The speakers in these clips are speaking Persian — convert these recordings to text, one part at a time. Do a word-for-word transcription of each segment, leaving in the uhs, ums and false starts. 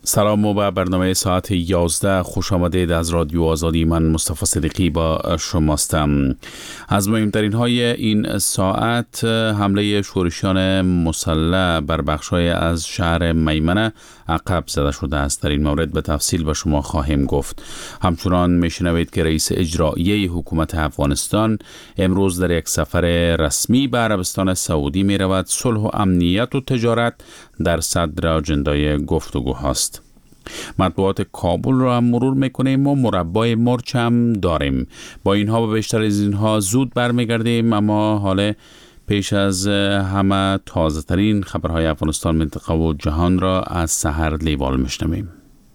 سلام و به برنامه ساعت یازده خوش آمدید. از رادیو آزادی من مصطفی صدیقی با شماستم. از مهمترین های این ساعت حمله شورشیان مسلح بر بخشای از شهر میمنه عقب زده شده است. در این مورد به تفصیل با شما خواهیم گفت. همچنان میشنوید که رئیس اجرایی حکومت افغانستان امروز در یک سفر رسمی به عربستان سعودی می رود. صلح و امنیت و تجارت در صدر اجندای گفتگو هاست. مطبوعات کابل را هم مرور میکنیم و مربای مرچ هم داریم. با اینها و بیشتر از اینها زود برمیگردیم، اما حالا پیش از همه تازه ترین خبرهای افغانستان، منطقه و جهان را از سحر لیوال میشنویم.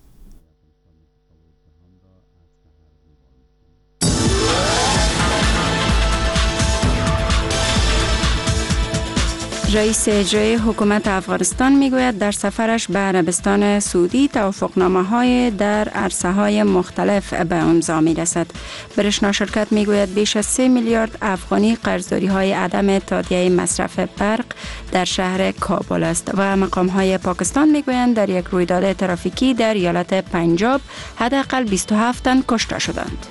رئیس اجرایی حکومت افغانستان میگوید در سفرش به عربستان سعودی توافقنامه‌های در عرصه‌های مختلف به امضا می‌رسد. برشنا شرکت میگوید بیش از سه میلیارد افغانی قرضداری‌های عدم تادیه مصرف برق در شهر کابل است و مقام‌های پاکستان میگویند در یک رویداد ترافیکی در ایالت پنجاب حداقل بیست و هفت تن کشته شدند.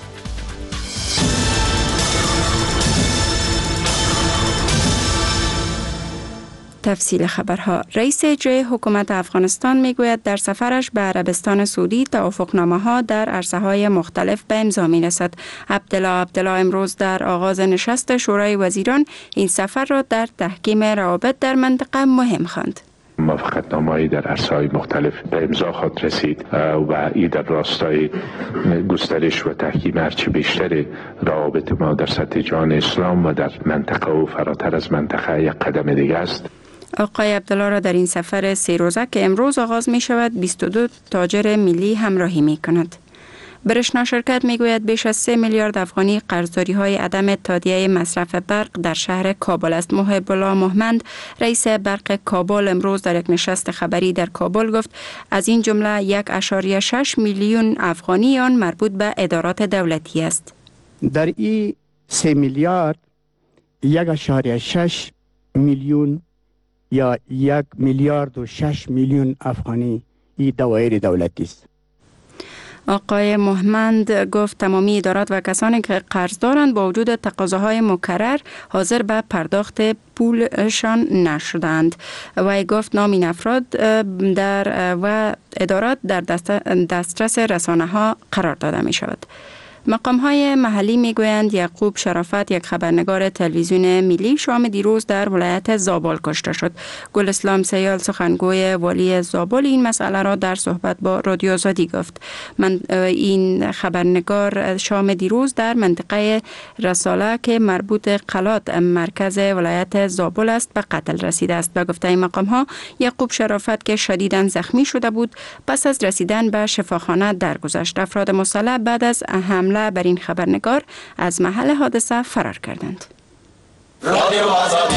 تفصیل خبرها. رئیس اجرایی حکومت افغانستان میگوید در سفرش به عربستان سعودی توافقنامه‌ها در عرصه‌های مختلف به امضا می‌رسد. عبدالله عبدالله امروز در آغاز نشست شورای وزیران این سفر را در تحکیم روابط در منطقه مهم خواند. موافقتنامه‌ای در عرصه‌های مختلف به امضا خواهد رسید و این در راستای گسترش و تحکیم هرچه بیشتر روابط ما در سطح جهان اسلام و در منطقه و فراتر از منطقه یک قدم دیگه است. آقای عبدالله را در این سفر سه روزه که امروز آغاز می شود بیست و دو تاجر ملی همراهی می کند. برشنا شرکت می گوید بیش از سه میلیارد افغانی قرضداری های عدم تادیه مصرف برق در شهر کابل است. محب الله محمد رئیس برق کابل امروز در یک نشست خبری در کابل گفت از این جمله یک ممیز شش میلیون افغانی آن مربوط به ادارات دولتی است. در این سه میلیارد یک ممیز شش میلیون یا یک میلیارد و شش میلیون افغانی این دوایر دولتی است. آقای محمد گفت تمامی ادارات و کسانی که قرض دارند با وجود تقاضاهای مکرر حاضر به پرداخت پولشان نشدند. و گفت نام این افراد در و ادارات در دسترس رسانه ها قرار داده می شود. مقام های محلی می گویند یعقوب شرافت یک خبرنگار تلویزیون ملی شام دیروز در ولایت زابل کشته شد. گل اسلام سیال سخنگوی والی زابل این مسئله را در صحبت با رادیو آزادی گفت. من این خبرنگار شام دیروز در منطقه رساله که مربوط قلات مرکز ولایت زابل است به قتل رسیده است. به گفته این مقام ها یعقوب شرافت که شدیداً زخمی شده بود پس از رسیدن به شفاخانه درگذشت. افراد مسلح بعد از حمله بر این خبرنگار از محل حادثه فرار کردند. رادیو آزادی.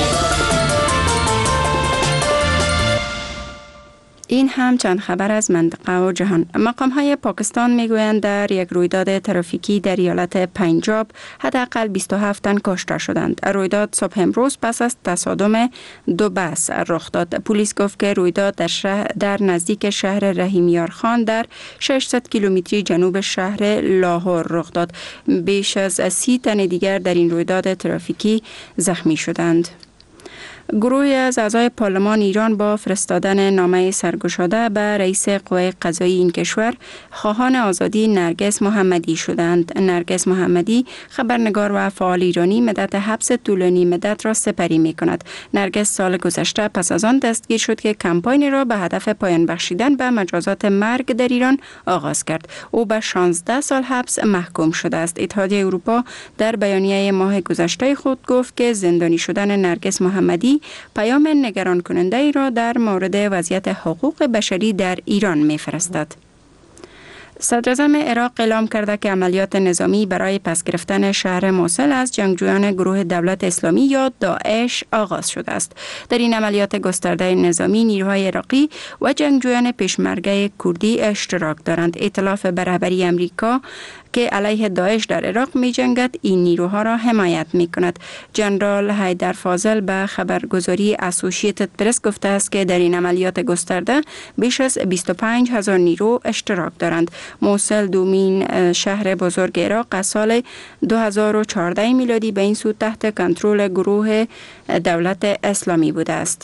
این هم چند خبر از منطقه و جهان. مقام های پاکستان میگویند در یک رویداد ترافیکی در ایالت پنجاب حداقل بیست و هفت تن کشته شدند. رویداد صبح امروز پس از تصادم دو بس رخ داد. پلیس گفت که رویداد در شهر در نزدیک شهر رحیمیار خان در ششصد کیلومتری جنوب شهر لاهور رخ داد. بیش از سی تن دیگر در این رویداد ترافیکی زخمی شدند. گروهی از اعضای پارلمان ایران با فرستادن نامه سرگشاده به رئیس قوه قضایی این کشور خواهان آزادی نرگس محمدی شدند. نرگس محمدی خبرنگار و فعال ایرانی مدت حبس طولانی مدت را سپری می کند. نرگس سال گذشته پس از آن دستگیر شد که کمپاین را به هدف پایان بخشیدن به مجازات مرگ در ایران آغاز کرد. او به شانزده سال حبس محکوم شده است. اتحادیه اروپا در بیانیه ماه گذشته خود گفت که زندانی شدن نرگس محمدی پیام نگران کننده ای را در مورد وضعیت حقوق بشری در ایران می‌فرستد. صدراعظم عراق اعلام کرده که عملیات نظامی برای پس گرفتن شهر موصل از جنگجویان گروه دولت اسلامی یا داعش آغاز شده است. در این عملیات گسترده نظامی نیروهای عراقی و جنگجویان پیشمرگه کردی اشتراک دارند. ائتلاف به رهبری امریکا که علیه داعش در عراق می جنگد این نیروها را حمایت می کند. جنرال حیدر فاضل به خبرگزاری اسوسییتد پرس گفته است که در این عملیات گسترده بیش از بیست و پنج هزار نیرو اشتراک دارند. موصل دومین شهر بزرگ عراق از سال دو هزار و چهارده میلادی به این سو تحت کنترل گروه دولت اسلامی بوده است.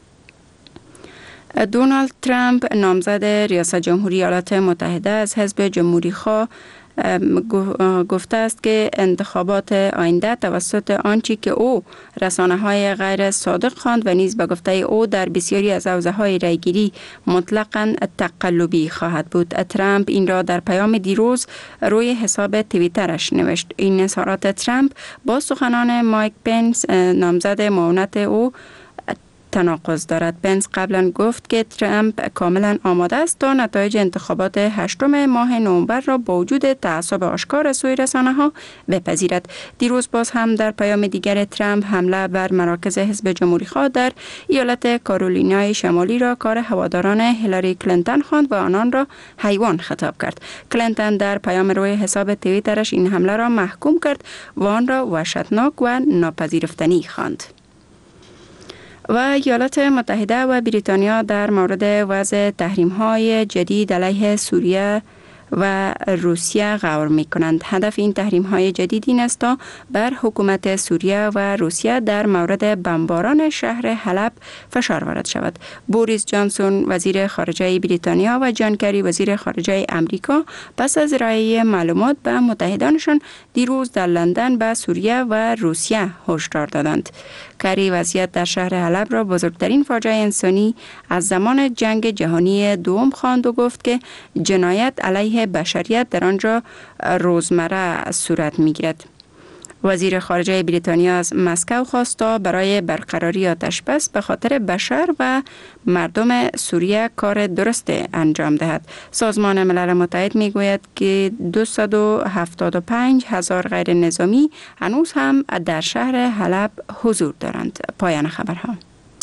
دونالد ترامپ نامزد ریاست جمهوری ایالات متحده از حزب جمهوری خواه گفته است که انتخابات آینده توسط آنچه که او رسانه‌های غیر صادق خواند و نیز به گفته او در بسیاری از حوزه‌های رایگیری مطلقاً تقلبی خواهد بود. ترامپ این را در پیام دیروز روی حساب توییترش نوشت. این اظهارات ترامپ با سخنان مایک پنس نامزد معاونت او تناقض دارد. پنس قبلا گفت که ترامپ کاملا آماده است تا نتایج انتخابات هشتم ماه نوامبر را با وجود تعصب آشکار از سوی رسانه‌ها بپذیرد. دیروز باز هم در پیام دیگر ترامپ حمله بر مراکز حزب جمهوری‌خواه در ایالت کارولینای شمالی را کار هواداران هیلاری کلینتون خواند و آنان را حیوان خطاب کرد. کلینتون در پیام روی حساب توییترش این حمله را محکوم کرد و آن را وحشتناک و ناپذیرفتنی خواند. و ایالات متحده و بریتانیا در مورد وضع تحریم‌های جدید علیه سوریه و روسیه غور می کنند. هدف این تحریم های جدید این است تا بر حکومت سوریه و روسیه در مورد بمباران شهر حلب فشار وارد شود. بوریس جانسون وزیر خارجه بریتانیا و جان کری وزیر خارجه امریکا پس از ارائه معلومات به متحدانشان دیروز در لندن به سوریه و روسیه هشدار دادند. کری وضعیت در شهر حلب را بزرگترین فاجعه انسانی از زمان جنگ جهانی دوم خواند و گفت که جنایت علیه بشریت در آنجا روزمره صورت می‌گیرد. وزیر خارجه بریتانیا از مسکو خواست تا برای برقراری آتش بس به خاطر بشر و مردم سوریه کار درست انجام دهد. سازمان ملل متحد میگوید که دویست و هفتاد و پنج هزار غیر نظامی هنوز هم در شهر حلب حضور دارند. پایان خبرها.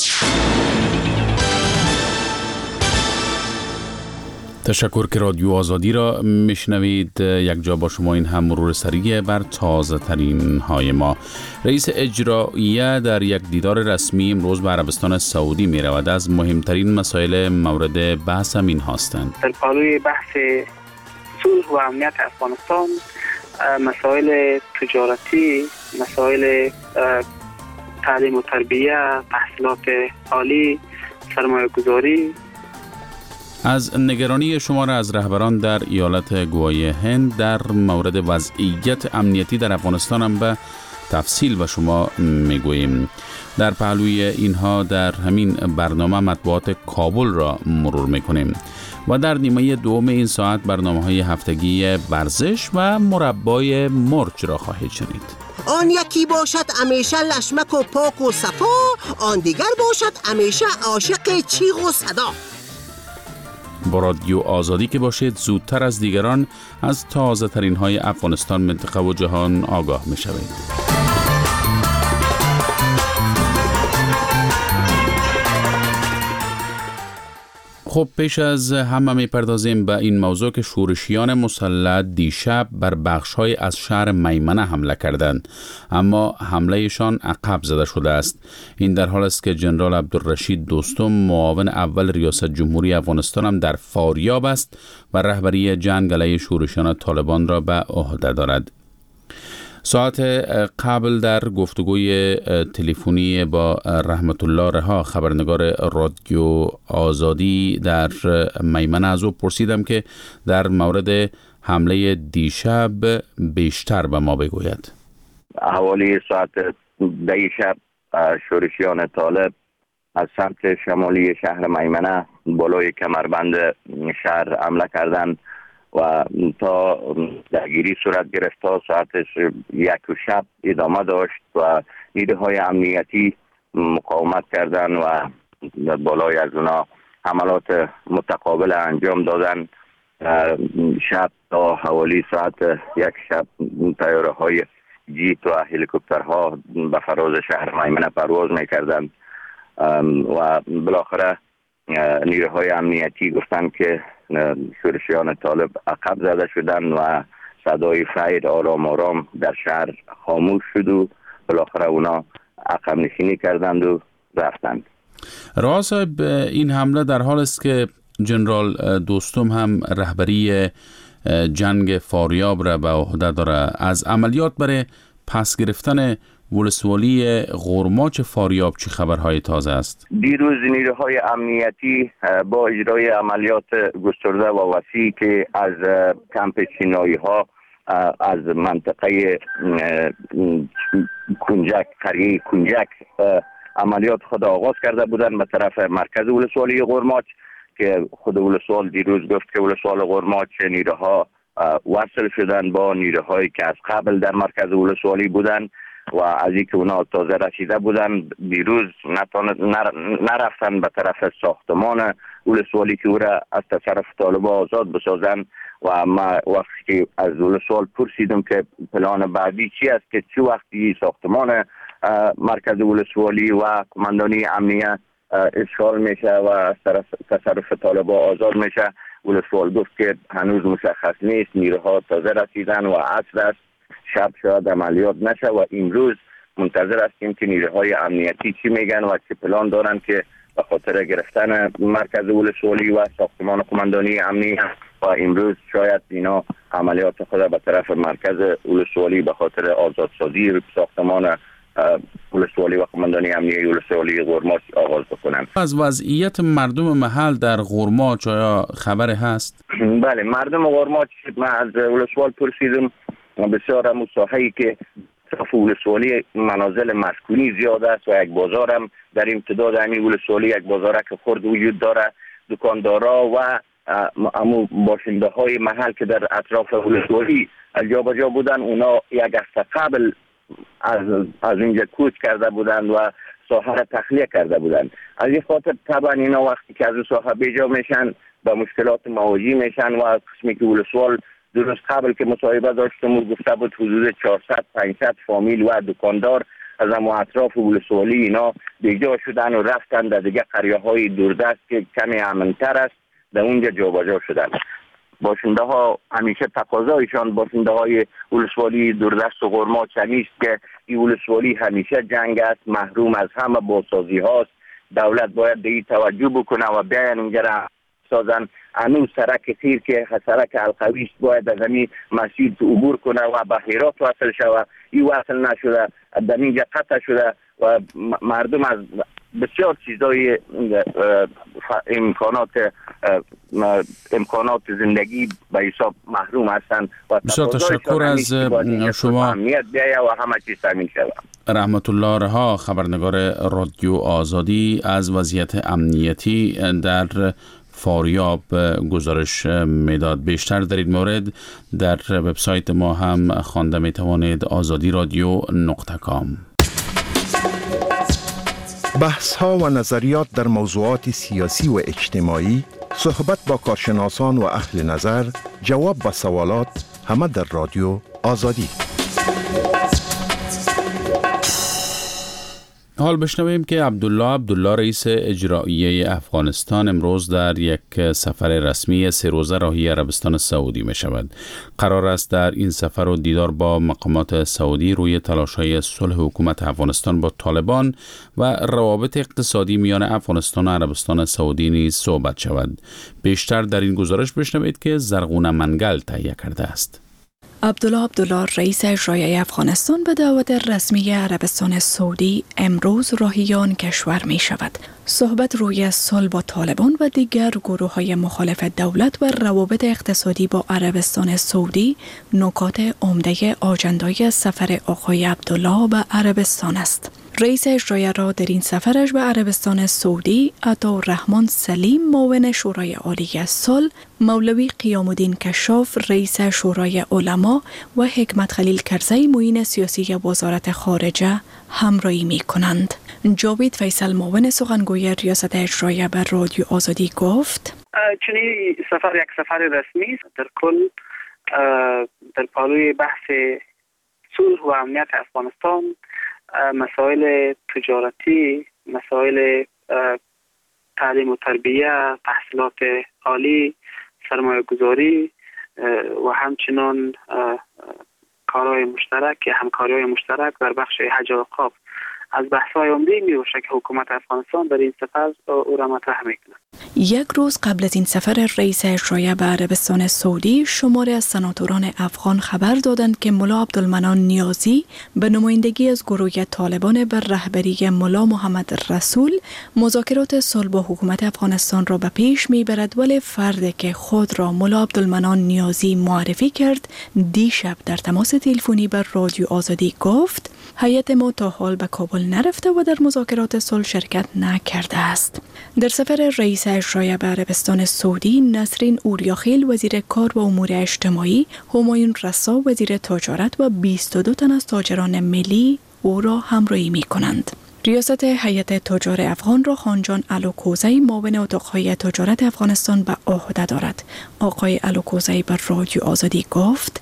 تشکر که رادیو آزادی را میشنوید. یک جا با شما این هم مرور سریع بر تازه ترین های ما. رئیس اجراییه در یک دیدار رسمی امروز به عربستان سعودی می رود. از مهمترین مسائل مورد بحث هم این هستند. در پالوی بحث صلح و امنیت افغانستان، مسائل تجارتی، مسائل تعلیم و تربیه، تحصیلات عالی، سرمایه گذاری. از نگرانی شما را از رهبران در ایالت گواهی هند در مورد وضعیت امنیتی در افغانستان هم به تفصیل و شما میگوییم. در پهلوی اینها در همین برنامه مطبوعات کابل را مرور میکنیم و در نیمه دوم این ساعت برنامه‌های هفتگی ورزش و مربای مرچ را خواهید شنید. آن یکی باشد همیشه لشمک و پاک و صفا، آن دیگر باشد همیشه عاشق چیغ و صدا. با رادیو آزادی که باشید زودتر از دیگران از تازه ترین های افغانستان، منطقه و جهان آگاه می شوید. خب پیش از همه می پردازیم به این موضوع که شورشیان مسلح دیشب بر بخش‌های از شهر میمنه حمله کردند، اما حملهشان عقب زده شده است. این در حال است که جنرال عبدالرشید دوستم، معاون اول ریاست جمهوری افغانستان، هم در فاریاب است و رهبری جنگ علیه شورشیان طالبان را به عهده دارد. ساعت قبل در گفتگوی تلفنی با رحمت الله رها، خبرنگار رادیو آزادی در میمنه، از او پرسیدم که در مورد حمله دیشب بیشتر به ما بگوید. حوالی ساعت ده شب شورشیان طالب از سمت شمالی شهر میمنه بالای کمربند شهر حمله کردند و تا درگیری صورت گرفت. تا ساعت یک و شب ادامه داشت و نیروهای های امنیتی مقاومت کردند و بالای از اونا حملات متقابل انجام دادند شب تا حوالی ساعت یک شب طیاره های جیت و هلیکوپترها به فراز شهر میمنه پرواز میکردند و بالاخره نیروهای امنیتی گفتند که شورشیان طالب عقب زده شدند و صدای فیر آرام آرام در شهر خاموش شد و بالاخره اونا عقب نشینی کردند و رفتند. رها صاحب، این حمله در حال است که جنرال دوستم هم رهبری جنگ فاریاب را به عهده داره. از عملیات برای پس گرفتن ولسوالی غرماچ فاریاب چه خبرهای تازه است؟ دیروز نیروهای امنیتی با اجرای عملیات گسترده و وسیعی که از کمپ چینایی ها از منطقه کنجک، قریه کنجک عملیات خود آغاز کرده بودند به طرف مرکز ولسوالی غرماچ که خود ولسوال دیروز گفت که ولسوال غرماچ نیروها وصل شدن با نیروهایی که از قبل در مرکز ولسوالی بودند و از اینکه اونا تازه رسیده بودن دیروز نرفتن به طرف ساختمان ولسوالی که او را از تصرف طالبان آزاد بسازن و ما وقتی که از ولسوال پرسیدم که پلان بعدی چی است که چه وقتی ساختمان مرکز ولسوالی و کماندانی امنیه اشغال میشه و از طرف تصرف طالبان آزاد میشه، ولسوال گفت که هنوز مشخص نیست، نیروها تازه رسیدن و عصر است، شب شاید عملیات نشه و امروز منتظر هستیم که نیروهای امنیتی چی میگن و چه پلان دارن که به خاطر گرفتن مرکز ولسوالی و ساختمان کماندانی امنی و امروز شاید اینا عملیات خود به طرف مرکز ولسوالی به خاطر آزادسازی ساختمان ولسوالی و کماندانی امنیه ولسوالی غرماچ آغاز بکنن. از وضعیت مردم محل در غرماچ آیا خبر هست؟ بله، مردم غرماچ من از ولسوال پرسیدم بسیار هم ساحه‌ای که اطراف ولسوالی منازل مسکونی زیاد است و یک بازار هم در امتداد همین ولسوالی یک بازار که خرد وجود داره، دکاندارا و امو باشنده های محل که در اطراف ولسوالی جا به جا بودن، اونا یک هفته قبل از از اینجا کوچ کرده بودند و ساحه را تخلیه کرده بودند. از این خاطر طبعا اینا وقتی که از اون ساحه بیجا میشن با مشکلات مواجه میشن و قسمی که ولسوال درست قبل که مصاحبه داشتم و گفته بود حدود چهارصد پانصد فامیل و دکاندار از اما اطراف ولسوالی اینا بیجا شدن و رفتن در دیگه قریه های دوردست که کمی امن‌تر است در اونجا جابجا شدن. باشنده ها همیشه تقاضایشان باشنده های ولسوالی دوردست و غرماچ نیست که این ولسوالی همیشه جنگ است، محروم از همه بازسازی هاست، دولت باید به این توجه بکنه و بیاین اینجا را سازن. هنوز سرک خیر که سرک القویش باید از همین مسیر عبور کنه و به هرات وصل شوه، این وصل نشده، در اینجا قطع شده و مردم از بسیار چیزای امکانات امکانات زندگی به حساب محروم هستند و بسیار تشکر از شما امنیت بیاید و همه چیز تامین شود. رحمت الله رها، خبرنگار رادیو آزادی، از وضعیت امنیتی در فاریاب گزارش میداد. بیشتر در این مورد در وبسایت ما هم خوانده می توانید، آزادی رادیو نقطه کام. بحث ها و نظریات در موضوعات سیاسی و اجتماعی، صحبت با کارشناسان و اهل نظر، جواب به سوالات، همه در رادیو آزادی. حال بشنویم که عبدالله عبدالله رئیس اجراییه افغانستان امروز در یک سفر رسمی سه روزه راهی عربستان سعودی می شود. قرار است در این سفر و دیدار با مقامات سعودی روی تلاش‌های صلح حکومت افغانستان با طالبان و روابط اقتصادی میان افغانستان و عربستان سعودی نیز صحبت شود. بیشتر در این گزارش بشنوید که زرغونه منگل تهیه کرده است. عبدالله عبدالله رئیس اجرایی افغانستان به دعوت رسمی عربستان سعودی امروز راهی آن کشور می شود. صحبت روی صلح با طالبان و دیگر گروه های مخالف دولت و روابط اقتصادی با عربستان سعودی نکات عمده آجندای سفر آقای عبدالله به عربستان است. رئیس اجرایی را در این سفرش به عربستان سعودی عطاالرحمن سلیم معاون شورای عالی صلح، مولوی قیام الدین کشاف رئیس شورای علما و حکمت خلیل کرزی معین سیاسی وزارت خارجه همراهی می کنند. جاوید فیصل معاون سخنگوی ریاست اجرایی بر رادیو آزادی گفت: چون این سفر یک سفر رسمی است. در کل در پالوی بحث صلح و امنیت افغانستان، مسائل تجارتی، مسائل تعلیم و تربیه، تحصیلات عالی، سرمایه گذاری و همچنان کارهای مشترک، همکاری‌های مشترک در بخش حج و اوقاف از بحث‌های عمده می‌باشد که حکومت افغانستان در این سفر او را مطرح می‌کند. یک روز قبل از این سفر رئیس اجرایی به عربستان سعودی، شماری از سناتوران افغان خبر دادند که ملا عبدالمنان نیازی به نمایندگی از گروه طالبان بر رهبری ملا محمد رسول مذاکرات صلح با حکومت افغانستان را به پیش می‌برد، ولی فردی که خود را ملا عبدالمنان نیازی معرفی کرد دیشب در تماس تلفنی بر رادیو آزادی گفت هیئت ما تا حال به کابل نرفته و در مذاکرات صلح شرکت نکرده است. در سفر رئیس اجرایی به عربستان سعودی، نسرین اوریاخیل وزیر کار و امور اجتماعی، همایون رسا وزیر تجارت و بیست و دو تن از تاجران ملی او را همراهی می کنند. ریاست هیئت تجار افغان را خانجان الوکوزی معاون اتاقهای تجارت افغانستان به عهده دارد. آقای الوکوزی بر رادیو آزادی گفت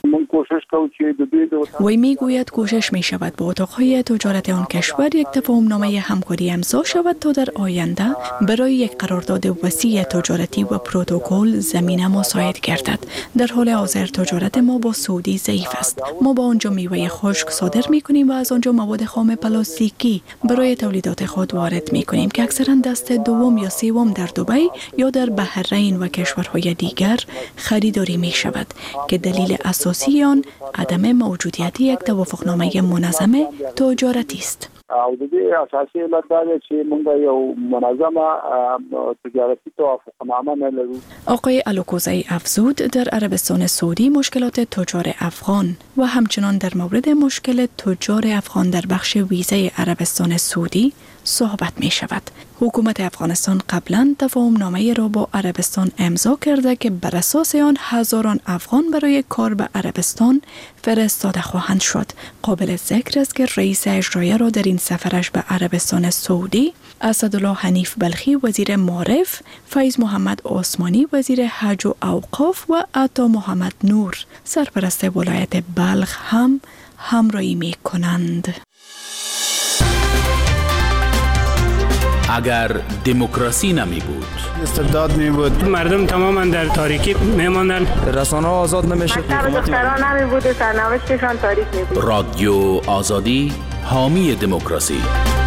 وی می گوید کوشش می شود با اتاقهای تجارت آن کشور یک تفاهم نامه همکاری امضا شود تا در آینده برای یک قرارداد وسیع تجارتی و پروتکل زمینه مساعد گردد. در حال حاضر تجارت ما با سعودی ضعیف است. ما با آنجا میوه خشک صادر می کنیم و از آنجا مواد خام پلاستیکی برای تولیدات خود وارد می کنیم که اکثرا دست دوم یا سوم در دبی یا در بحرین و کشورهای دیگر خریداری می شود که دلیل اساسی آن عدم موجودیت یک توافقنامه منظم تجارتی است. او د دې اساسي علت دا دی چې موږ یو منظمه تجارتي توافقنامه نه لرو. آقای الوکوزی افزود در عربستان سعودی مشکلات تجار افغان و همچنان در مورد مشکل تجار افغان در بخش ویزه عربستان سعودی صحبت می شود. حکومت افغانستان قبلا تفاهم نامه را با عربستان امضا کرده که بر اساس آن هزاران افغان برای کار به عربستان فرستاده خواهند شد. قابل ذکر است که رئیس اجرایی را در این سفرش به عربستان سعودی اسدالله حنیف بلخی وزیر معارف، فیض محمد عثمانی وزیر حج و اوقاف و عطا محمد نور سرپرست ولایت بلخ هم همراهی می کنند. اگر دموکراسی نمی بود، استبداد می بود، مردم تماما در تاریکی می ماندن، رسانه ها آزاد نمی شد، دختران نمی بود و سرنوشتشان تاریک می بود. رادیو آزادی حامی دموکراسی.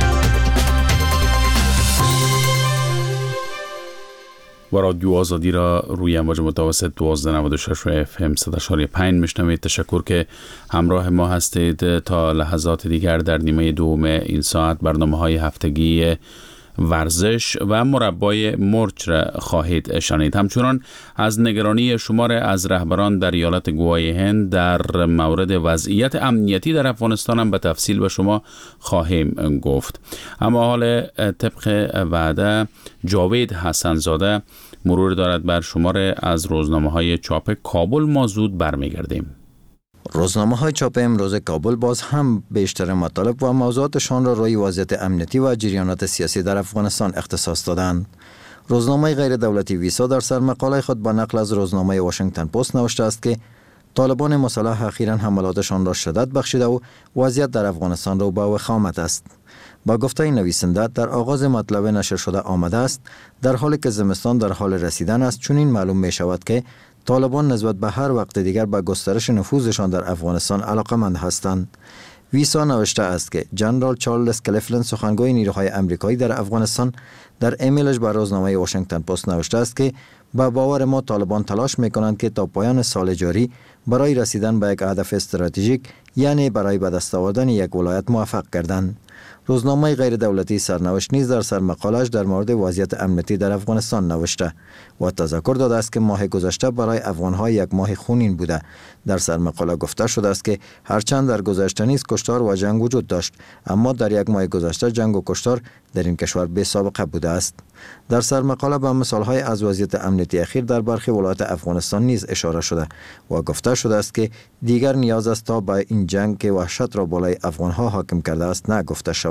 و رادیو آزادی را روی امواج متوسط دوازده نود و شش و اف ام صد و شش و پنج میشنوید. تشکر که همراه ما هستید. تا لحظات دیگر در نیمه دوم این ساعت برنامه‌های هفتگی ورزش و مربای مرچ را خواهید شنید. همچنان از نگرانی شمار از رهبران در ایالت گواهی هند در مورد وضعیت امنیتی در افغانستان هم به تفصیل به شما خواهیم گفت. اما حال طبق وعده جاوید حسنزاده مرور دارد بر شمار از روزنامه‌های چاپ کابل. ما زود برمیگردیم. روزنامه های چاپ امروز کابل باز هم بیشتر مطالب و موضوعاتشان را روی وضعیت امنیتی و جریانات سیاسی در افغانستان اختصاص دادند. روزنامه غیر دولتی ویسا در سرمقاله خود با نقل از روزنامه واشنگتن پست نوشته است که طالبان مسلح اخیراً حملاتشان را شدت بخشیده و وضعیت در افغانستان رو به وخامت است. با گفته نویسنده در آغاز مطلب نشر شده آمده است در حالی که زمستان در حال رسیدن است، چون این معلوم می شود که طالبان نسبت به هر وقت دیگر به گسترش نفوذشان در افغانستان علاقمند هستند. ویسا نوشته است که جنرال چارلز کلیفلند سخنگوی نیروهای آمریکایی در افغانستان در ایمیلش به روزنامه واشنگتن پست نوشته است که با باور ما طالبان تلاش میکنند که تا پایان سال جاری برای رسیدن به یک هدف استراتژیک، یعنی برای به دست آوردن یک ولایت موفق گردند. روزنامه غیر دولتی سرنوشت نیز در سرمقاله‌اش در مورد وضعیت امنیتی در افغانستان نوشته و تذکر داده است که ماه گذشته برای افغان‌ها یک ماه خونین بوده. در سرمقاله گفته شده است که هرچند در گذشته نیز کشتار و جنگ وجود داشت، اما در یک ماه گذشته جنگ و کشتار در این کشور بی سابقه بوده است. در سرمقاله به مثال‌های از وضعیت امنیتی اخیر در برخی ولایات افغانستان نیز اشاره شده و گفته شده است که دیگر نیاز است تا به این جنگ که وحشت را بالای افغان‌ها حاکم کرده است نگفته شود.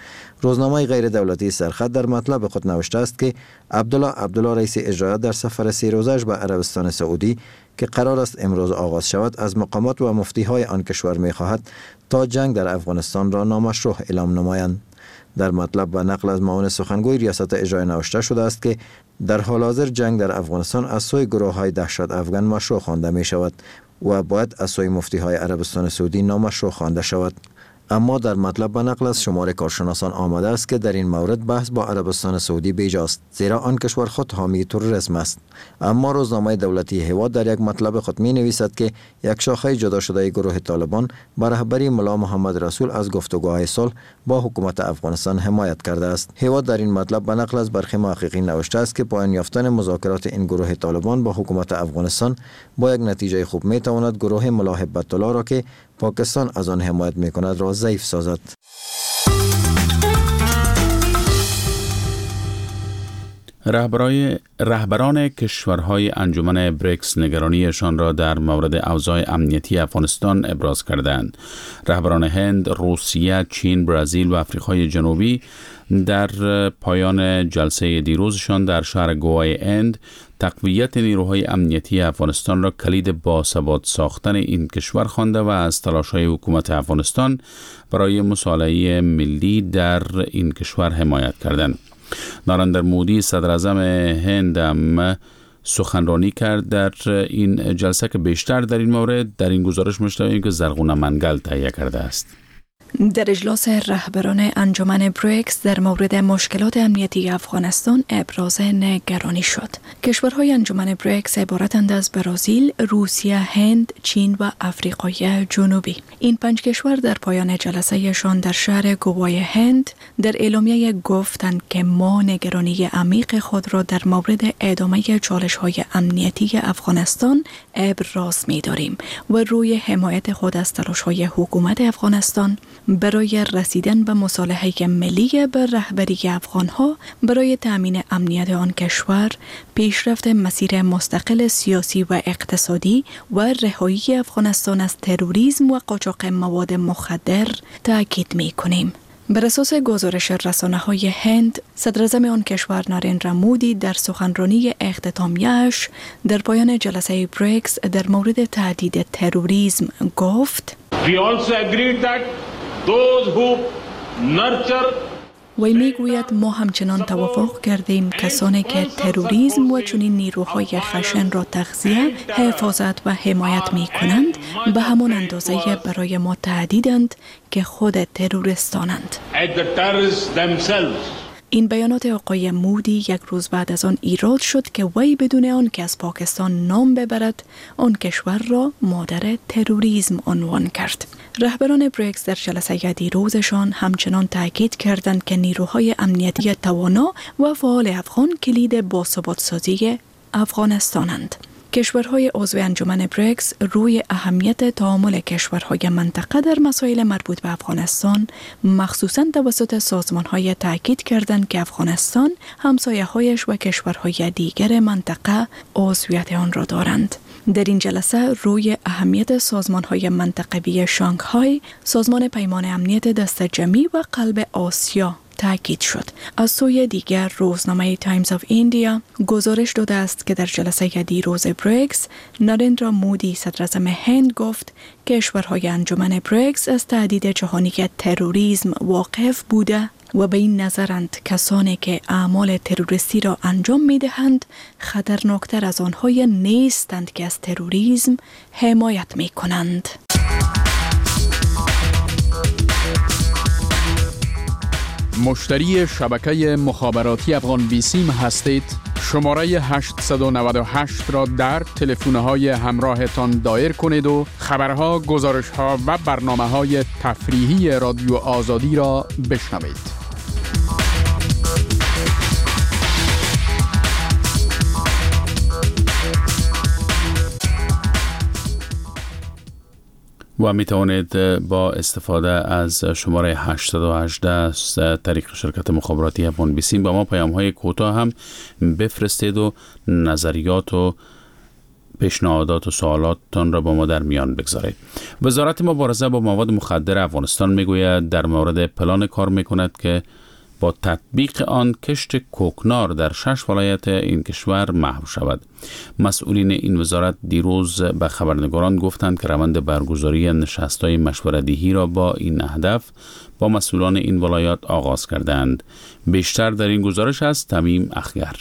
روزنامه غیر دولتی سرخط در مطلب خود نوشته است که عبدالله عبدالله رئیس اجرایی در سفر سه روزش به عربستان سعودی که قرار است امروز آغاز شود از مقامات و مفتی های آن کشور می خواهد تا جنگ در افغانستان را نامشروع اعلام نمایند. در مطلب و نقل از معاون سخنگوی ریاست اجرایی نوشته شده است که در حال حاضر جنگ در افغانستان از سوی گروه های دهشت افغان مشروع خوانده می شود و باید از سوی مفتی های عربستان سعودی نامشروع خوانده شود. اما در مطلب و نقل از شمار کارشناسان آمده است که در این مورد بحث با عربستان سعودی بیجاست، زیرا آن کشور خود حامی تروریسم است. اما روزنامه دولتی هیواد در یک مطلب خود می نویسد که یک شاخه جدا شده گروه طالبان با رهبری ملا محمد رسول از گفتگوهای صلح با حکومت افغانستان حمایت کرده است. هیواد در این مطلب و نقل از برخی محققین نوشته است که پایان یافتن مذاکرات این گروه طالبان با حکومت افغانستان با یک نتیجه خوب می تواند گروه ملا هبت الله را که پاکستان از آن حمایت می کند را ضعیف سازد. رهبرای رهبران کشورهای انجمن بریکس نگرانیشان را در مورد اوضاع امنیتی افغانستان ابراز کردند. رهبران هند، روسیه، چین، برزیل و آفریقای جنوبی در پایان جلسه دیروزشان در شهر گوای اند تقویت نیروهای امنیتی افغانستان را کلید باثبات ساختن این کشور خوانده و از تلاش‌های حکومت افغانستان برای مصالحه ملی در این کشور حمایت کردند. نریندر مودی صدر اعظم هند هم سخنرانی کرد در این جلسه که بیشتر در این مورد در این گزارش مشتاقیم که زرغونه منگل تهیه کرده است. در اجلاس رهبران انجمن بریکس در مورد مشکلات امنیتی افغانستان ابراز نگرانی شد. کشورهای انجمن بریکس عبارتند از برزیل، روسیه، هند، چین و آفریقای جنوبی. این پنج کشور در پایان جلسه شان در شهر گوای هند در اعلامیه گفتند که ما نگرانی عمیق خود را در مورد ادامه چالش‌های امنیتی افغانستان ابراز می‌داریم و روی حمایت خود از تلاش‌های حکومت افغانستان برای رسیدن به مصالحه ملی به رهبری افغانها برای تأمین امنیت آن کشور، پیشرفت مسیر مستقل سیاسی و اقتصادی و رهایی افغانستان از تروریسم و قاچاق مواد مخدر تاکید می‌کنیم. بر اساس گزارش رسانه‌های هند، صدر اعظم آن کشور نریندر مودی در سخنرانی اختتامیه‌اش در پایان جلسه بریکس در مورد تهدید تروریسم گفت: We also agreed that those who nurture وی میگوید ما همچنان توافق کردیم کسانی که تروریسم و چنین نیروهای خشن را تغذیه، حفاظت و حمایت می کنند به همان اندازه برای ما تهدیدند که خود تروریستانند. این بیانات آقای مودی یک روز بعد از آن ایراد شد که وی بدون آن که از پاکستان نام ببرد آن کشور را مادر تروریسم عنوان کرد. رهبران بریکس در جلسه دیروزشان همچنان تاکید کردند که نیروهای امنیتی توانا و فعال افغان کلید باثبات سازی افغانستانند. کشورهای عضو انجمن بریکس روی اهمیت تعامل کشورهای منطقه در مسائل مربوط به افغانستان مخصوصاً توسط سازمان‌های تاکید کردند که افغانستان همسایه‌هایش و کشورهای دیگر منطقه عضویت آن را دارند. در این جلسه روی اهمیت سازمان‌های منطقوی شانگهای، سازمان پیمان امنیت دست جمعی و قلب آسیا تاکید شد. از سوی دیگر روزنامه تایمز آف ایندیا گزارش داده است که در جلسه دیروز بریکس نریندر مودی صدر اعظم هند گفت کشورهای انجمن بریکس از تهدید جهانی تروریسم واقف بوده و به این نظرند کسانی که اعمال تروریستی را انجام می دهند خطرناکتر از آنهای نیستند که از تروریسم حمایت می کنند. مشتری شبکه مخابراتی افغان بیسیم هستید؟ شماره هشت نه هشت را در تلفن‌های همراهتان دایر کنید و خبرها، گزارش‌ها و برنامه‌های تفریحی رادیو آزادی را بشنوید. و می توانید با استفاده از شماره هشت یک هشت طریق شرکت مخابراتی افغان بیسیم با ما پیام های کوتاه هم بفرستید و نظریات و پیشنهادات و سوالاتتان را با ما در میان بگذارید. وزارت مبارزه با مواد مخدر افغانستان میگوید در مورد پلان کار میکند که با تطبیق آن کشت کوکنار در شش ولایت این کشور محو شود. مسئولین این وزارت دیروز به خبرنگاران گفتند که روند برگزاری نشست‌های مشوره‌دهی را با این هدف با مسئولان این ولایات آغاز کردند. بیشتر در این گزارش از تمیم اخگر.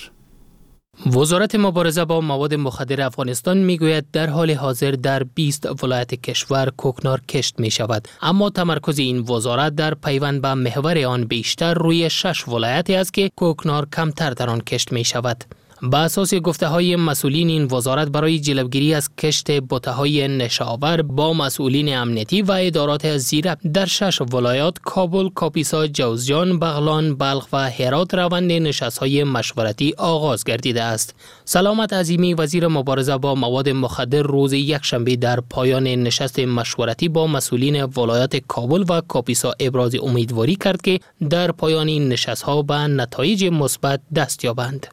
وزارت مبارزه با مواد مخدر افغانستان میگوید در حال حاضر در بیست ولایت کشور کوکنار کشت می شود، اما تمرکز این وزارت در پیوند به محور آن بیشتر روی شش ولایتی است که کوکنار کمتر در آن کشت می شود. با اساس گفته های مسئولین این وزارت برای جلوگیری از کشت بوته‌های نشاور با مسئولین امنیتی و ادارات زیر در شش ولایات کابل، کاپیسا، جوزجان، بغلان، بلخ و هرات روند نشست‌های مشورتی آغاز گردیده است. سلامت عظیمی وزیر مبارزه با مواد مخدر روز یکشنبه در پایان نشست مشورتی با مسئولین ولایات کابل و کاپیسا ابراز امیدواری کرد که در پایان این نشست‌ها به نتایج مثبت دست یابند.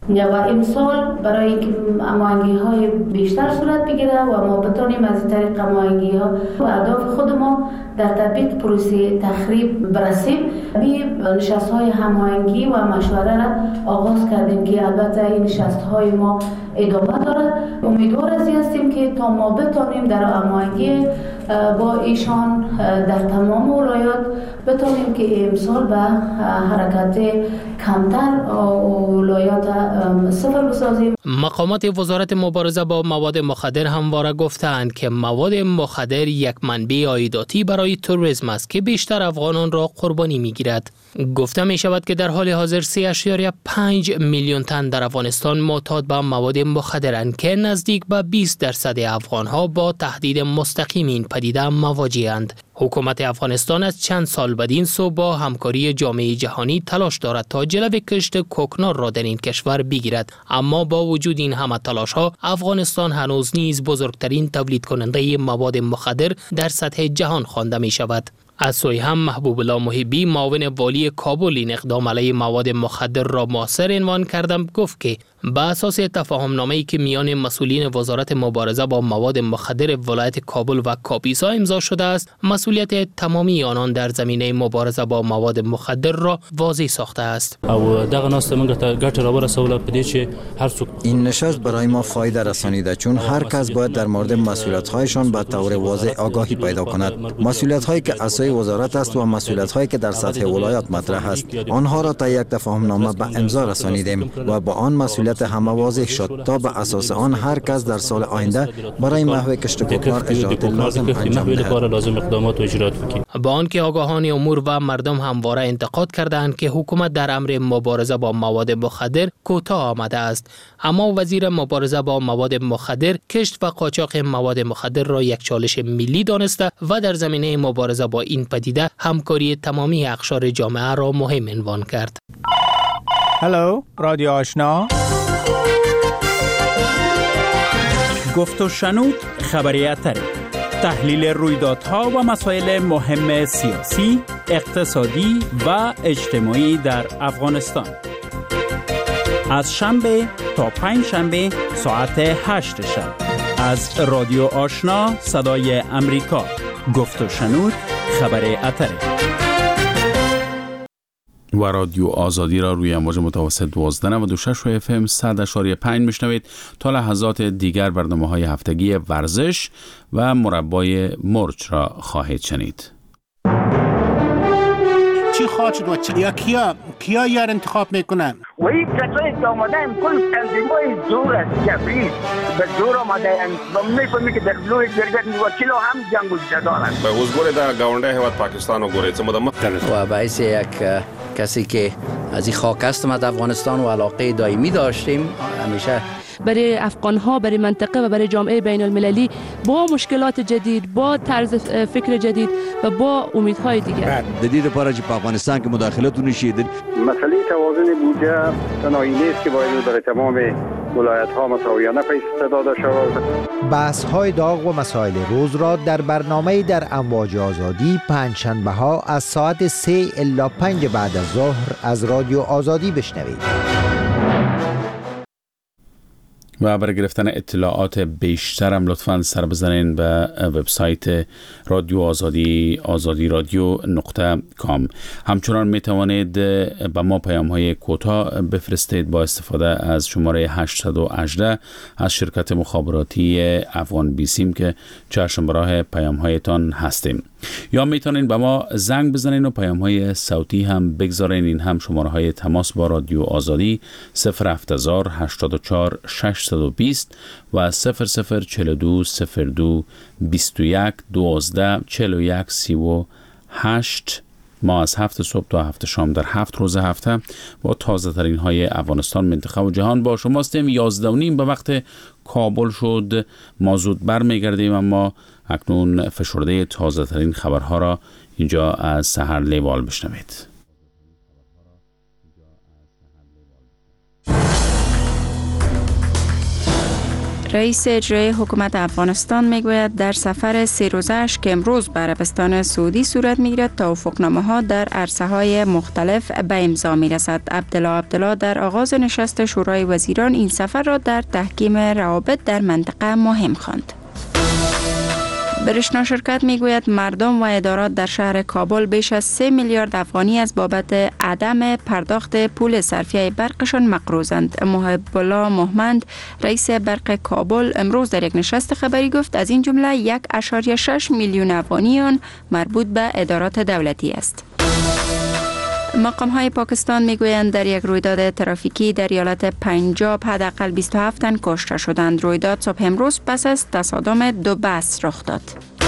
سال برای اینکه هماهنگی های بیشتر صورت بگیره و ما بتونیم از طریق هماهنگی ها و اهداف خود ما در تطبیق پروسه تخریب برسیم، به نشست های هماهنگی و مشوره را آغاز کردیم که البته این نشست های ما ادامه دارد. امیدوار هستیم که تا ما بتونیم در هماهنگی با ایشان در تمام ولایات بتونیم که امسال به حرکت کمتر ولایات صفر بسازیم. مقامات وزارت مبارزه با مواد مخدر همواره گفتند که مواد مخدر یک منبع عایداتی برای توریسم است که بیشتر افغانان را قربانی میگیرد. گفته می شود که در حال حاضر سه ممیز پنج میلیون تن در افغانستان معتاد به مواد مخدرند که نزدیک به بیست درصد افغان ها با تهدید مستقیم این پدیده مواجه‌اند. حکومت افغانستان از چند سال بدین سو با همکاری جامعه جهانی تلاش دارد تا جلوی کشت کوکنار را در این کشور بگیرد، اما با وجود این همه تلاش ها افغانستان هنوز نیز بزرگترین تولید کننده مواد مخدر در سطح جهان خوانده می شود. از سوی هم محبوب الله محبی معاون والی کابل این اقدام علیه مواد مخدر را مؤثر عنوان کردم. گفت که به اساس تفاهم‌نامه‌ای که میان مسئولین وزارت مبارزه با مواد مخدر ولایت کابل و کاپیسا امضا شده است، مسئولیت تمامی آنان در زمینه مبارزه با مواد مخدر را واضح ساخته است. این نشست برای ما فایده رسانیده، چون هر کس باید در مورد مسئولیت‌هایشان به طور واضح آگاهی پیدا کند. مسئولیت‌هایی که اساس وزارت است و مسئولیت‌هایی که در سطح ولایات مطرح است، آنها را تا یک تفاهم‌نامه به امضا رسانیدیم و با آن مسئولیت همه واضح شد تا به اساس آن هر کس در سال آینده برای محو کشت کوکنار اجرات لازم انجام دهد. با آنکه آگاهان امور و مردم همواره انتقاد کردند که حکومت در امر مبارزه با مواد مخدر کوتاه آمده است، اما وزیر مبارزه با مواد مخدر کشت و قاچاق مواد مخدر را یک چالش ملی دانسته و در زمینه مبارزه با این پدیده همکاری تمامی اقشار جامعه را مهم عنوان کرد. هلو، رادیو آشنا. گفت و شنود خبری اتری. تحلیل رویدادها و مسائل مهم سیاسی، اقتصادی و اجتماعی در افغانستان. از شنبه تا پنج شنبه ساعت هشت شب از رادیو آشنا صدای امریکا. گفت و شنود خبری اتری. و رادیو آزادی را روی امواج متوسط دوازده و دو شش و اف ام صد اشاری پنج میشنوید. تا لحظات دیگر برنامه‌های هفتگی ورزش و مربای مرچ را خواهید شنید. چی خواهد شد و چی؟ یا کیا کیا یار انتخاب میکنن؟ و این کسایی که آمدن کل تنظیمای زور است، جبری به زور آمده و میفهمی که در لوی جرگت وکیل هم جنگ و جدال است. به وزگوری در گاونده هوت پاکستان و گوری چه مدام و باعث یک کسی که از این خاک هستم از افغانستان و علاقه دائمی داشتیم، همیشه برای افغان‌ها، برای منطقه و برای جامعه بین المللی با مشکلات جدید، با طرز فکر جدید و با امیدهای دیگر. جدید پاره چې په افغانستان کې مداخلتونه شي. مسئله توازن بودجه تنهایی نیست که باید برای تمام ولایت‌ها مساویانه پیش داده شود. بحث‌های داغ و مسائل روز را در برنامه در امواج آزادی پنجشنبه‌ها از ساعت سه الی پنج بعد از ظهر از رادیو آزادی بشنوید. و برای گرفتن اطلاعات بیشتر هم لطفاً سر بزنین به وبسایت رادیو آزادی آزادی رادیو نقطه کام. همچنان می توانید به ما پیام های کوتاه بفرستید با استفاده از شماره هشت یک هشت از شرکت مخابراتی افغان بیسیم که چشم به راه پیام هایتان هستیم، یا میتونین به ما زنگ بزنین و پیام های صوتی هم بگذارین. این هم شماره های تماس با رادیو آزادی صفر هفت هزار هشتاد و چهار ششصد و بیست و صفر صفر چهل و دو صفر دو بیست و یک دوازده چهل و یک سی و هشت. ما از هفت صبح تا هفت شام در هفت روز هفته با تازه ترین های افغانستان، منطقه و جهان با شما هستیم. یازده و نیم به وقت کابل شد. ما زود بر میگردیم، اما اکنون فشرده تازه ترین خبرها را اینجا از سحر لیوال بشنوید. رئیس اجرایی حکومت افغانستان میگوید در سفر سه روزه‌اش که امروز به عربستان سعودی صورت میگیرد توافقنامه‌ها در عرصه‌های مختلف به امضا میرسد. عبدالله عبدالله در آغاز نشست شورای وزیران این سفر را در تحکیم روابط در منطقه مهم خواند. برشنا شرکت میگوید مردم و ادارات در شهر کابل بیش از سه میلیارد افغانی از بابت عدم پرداخت پول صرفیه برقشان مقروضند. محب الله محمد رئیس برق کابل امروز در یک نشست خبری گفت از این جمله یک ممیز شش میلیون افغانیان مربوط به ادارات دولتی است. مقام های پاکستان میگویند در یک رویداد ترافیکی در ایالت پنجاب حداقل بیست و هفت تن کشته شدند. رویداد صبح امروز پس از تصادم دو بس رخ داد.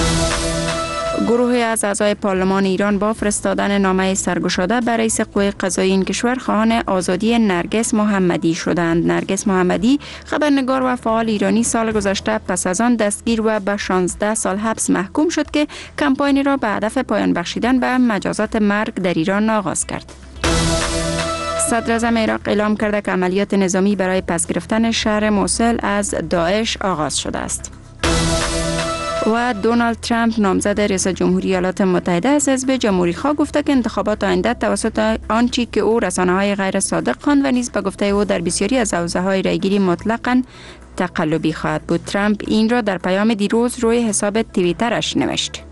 گروهی از اعضای پارلمان ایران با فرستادن نامه سرگشاده به رئیس قوه قضاییه این کشور خواهان آزادی نرگس محمدی شدند. نرگس محمدی خبرنگار و فعال ایرانی سال گذشته پس از آن دستگیر و به شانزده سال حبس محکوم شد که کمپاینی را به هدف پایان بخشیدن به مجازات مرگ در ایران آغاز کرد. صدر اعظم عراق اعلام کرده که عملیات نظامی برای پس گرفتن شهر موصل از داعش آغاز شده است. و دونالد ترامپ نامزد رئیس جمهوری ایالات متحده از حزب جمهوری خواه گفته که انتخابات آینده توسط آنچه که او رسانه‌های غیر صادق خواند و نیز به گفته او در بسیاری از حوزه‌های رایگیری مطلقاً تقلبی خواهد بود. ترامپ این را در پیام دیروز روی حساب توییترش نوشت.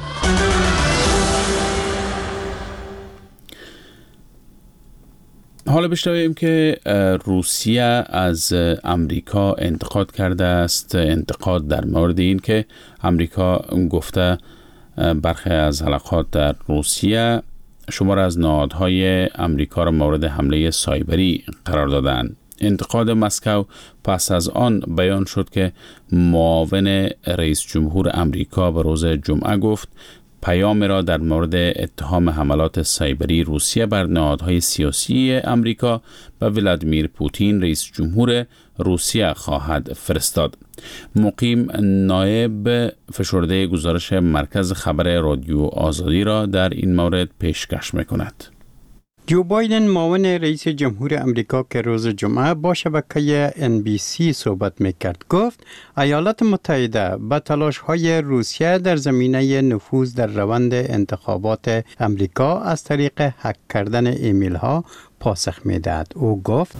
حالا بشنویم که روسیه از امریکا انتقاد کرده است. انتقاد در مورد این که امریکا گفته برخی از حلقات در روسیه شمار از نهادهای امریکا را مورد حمله سایبری قرار دادند. انتقاد مسکو پس از آن بیان شد که معاون رئیس جمهور امریکا به روز جمعه گفت پیام را در مورد اتهام حملات سایبری روسیه بر نهادهای سیاسی امریکا به ولادیمیر پوتین رئیس جمهور روسیه خواهد فرستاد. مقیم نایب فشرده گزارش مرکز خبر رادیو آزادی را در این مورد پیشکش می‌کند. جو بایدن معاون رئیس جمهور امریکا که روز جمعه با شبکه ان بی سی صحبت میکرد گفت ایالات متحده به تلاش‌های روسیه در زمینه نفوذ در روند انتخابات امریکا از طریق هک کردن ایمیل ها پاسخ میدهد. او گفت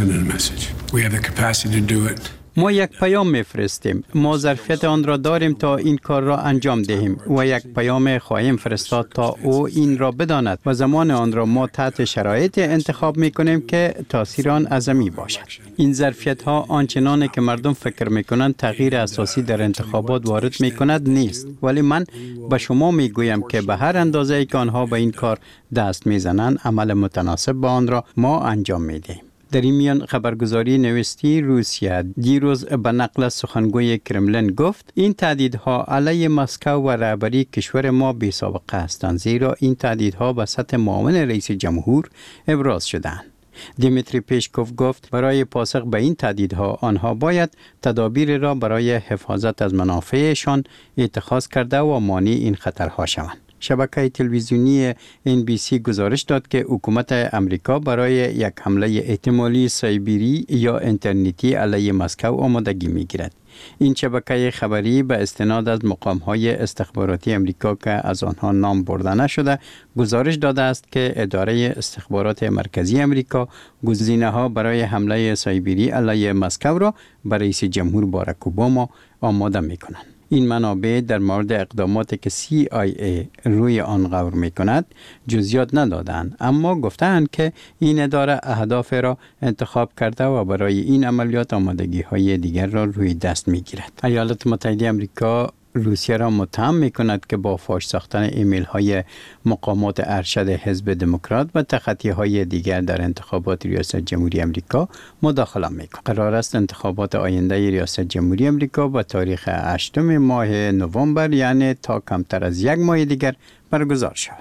ما یک پیام میفرستیم. ما ظرفیت آن را داریم تا این کار را انجام دهیم و یک پیام خواهیم فرستاد تا او این را بداند و زمان آن را ما تحت شرایط انتخاب میکنیم که تاثیر آن عظیمی باشد. این ظرفیت ها آنچنانی که مردم فکر میکنند تغییر اساسی در انتخابات وارد میکند نیست، ولی من به شما میگویم که به هر اندازه که آنها به این کار دست میزنند عمل متناسب با آن را ما انجام میدهیم. در این میان خبرگزاری نوستی روسیه دیروز به نقل سخنگوی کرملین گفت این تهدیدها علیه مسکو و رهبری کشور ما بی سابقه هستند، زیرا این تهدیدها به سطح معاون رئیس جمهور ابراز شدند. دیمیتری پیشکوف گفت برای پاسخ به این تهدیدها آنها باید تدابیر را برای حفاظت از منافعشان اتخاذ کرده و مانع این خطرها شوند. شبکه تلویزیونی ان بی سی گزارش داد که حکومت امریکا برای یک حمله احتمالی سایبری یا اینترنتی علیه مسکو آمادگی می‌گیرد. این شبکه خبری به استناد از مقام‌های استخباراتی امریکا که از آنها نام برده نشده گزارش داده است که اداره استخبارات مرکزی امریکا گزینه‌ها برای حمله سایبری علیه مسکو را به رئیس جمهور باراک اوباما آماده می‌کنند. این منابع در مورد اقداماتی که سی آی ای روی آن غور می‌کند جزئیات ندادند، اما گفتند که این اداره اهداف را انتخاب کرده و برای این عملیات آمادگی‌های دیگر را روی دست می‌گیرد. ایالات متحده آمریکا روسیه را متهم می‌کند که با فاش ساختن ایمیل‌های مقامات ارشد حزب دموکرات و تخطی‌های دیگر در انتخابات ریاست جمهوری آمریکا مداخله می‌کند. قرار است انتخابات آینده ریاست جمهوری آمریکا با تاریخ هشتم ماه نوامبر، یعنی تا کمتر از یک ماه دیگر برگزار شود.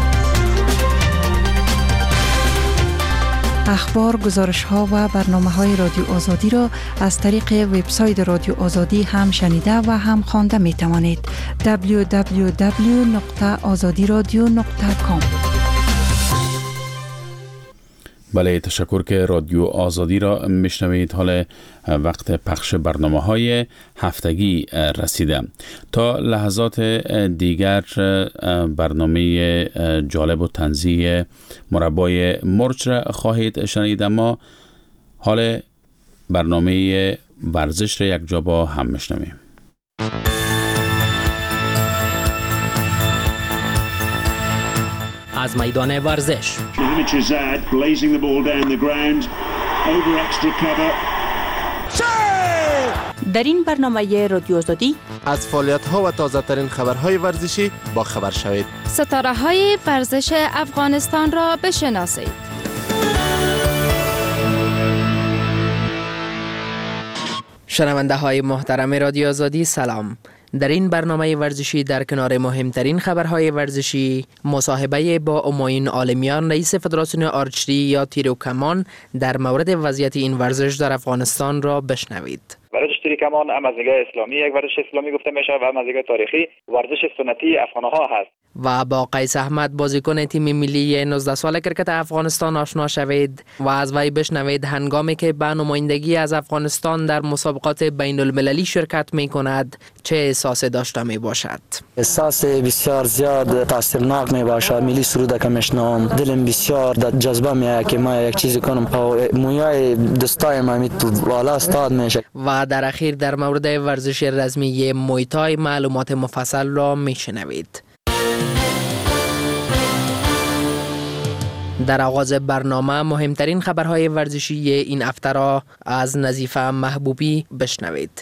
اخبار، گزارش‌ها و برنامه‌های رادیو آزادی را از طریق وبسایت رادیو آزادی هم شنیده و هم خوانده می‌توانید. دبلیو دبلیو دبلیو نقطه آزادی رادیو نقطه کام. بله، تشکر که رادیو آزادی را میشنوید. حال وقت پخش برنامه‌های هفتگی رسیده. تا لحظات دیگر برنامه جالب و طنزی مربای مرچ را خواهید شنید، اما حال برنامه ورزش را یک جا با هم میشنویم. از میدان ورزش در این برنامه رادیو آزادی از فعالیت‌ها و تازه‌ترین خبرهای ورزشی با خبر شوید. ستاره‌های ورزش افغانستان را بشناسید. شنونده های محترم رادیو آزادی سلام. در این برنامه ورزشی در کنار مهمترین خبرهای ورزشی مصاحبه با امایون عالمیان رئیس فدراسیون آرچری یا تیر و کمان در مورد وضعیت این ورزش در افغانستان را بشنوید. ورزش تیر کمان هم از نگاه اسلامی یک ورزش اسلامی گفته میشه و هم از نگاه تاریخی ورزش سنتی افغان‌ها هست. و با قیس احمد بازیکن تیم ملی نوزده ساله کرکت افغانستان آشنا شوید و از وی بشنوید هنگامی که به نمایندگی از افغانستان در مسابقات بین المللی شرکت می کند چه احساسی داشته می باشد. احساس بسیار زیاد تاثیرناک می باشد. ملی سرود که میشنوم دلم بسیار جذبه می که ما یک چیزی کنم و مویای دستای ما می تو بالا استاد میشه. و در اخیر در مورد ورزش رسمی موی تای معلومات مفصل را می شنوید. در آغاز برنامه مهمترین خبرهای ورزشی این هفته را از نظیفه محبوبی بشنوید.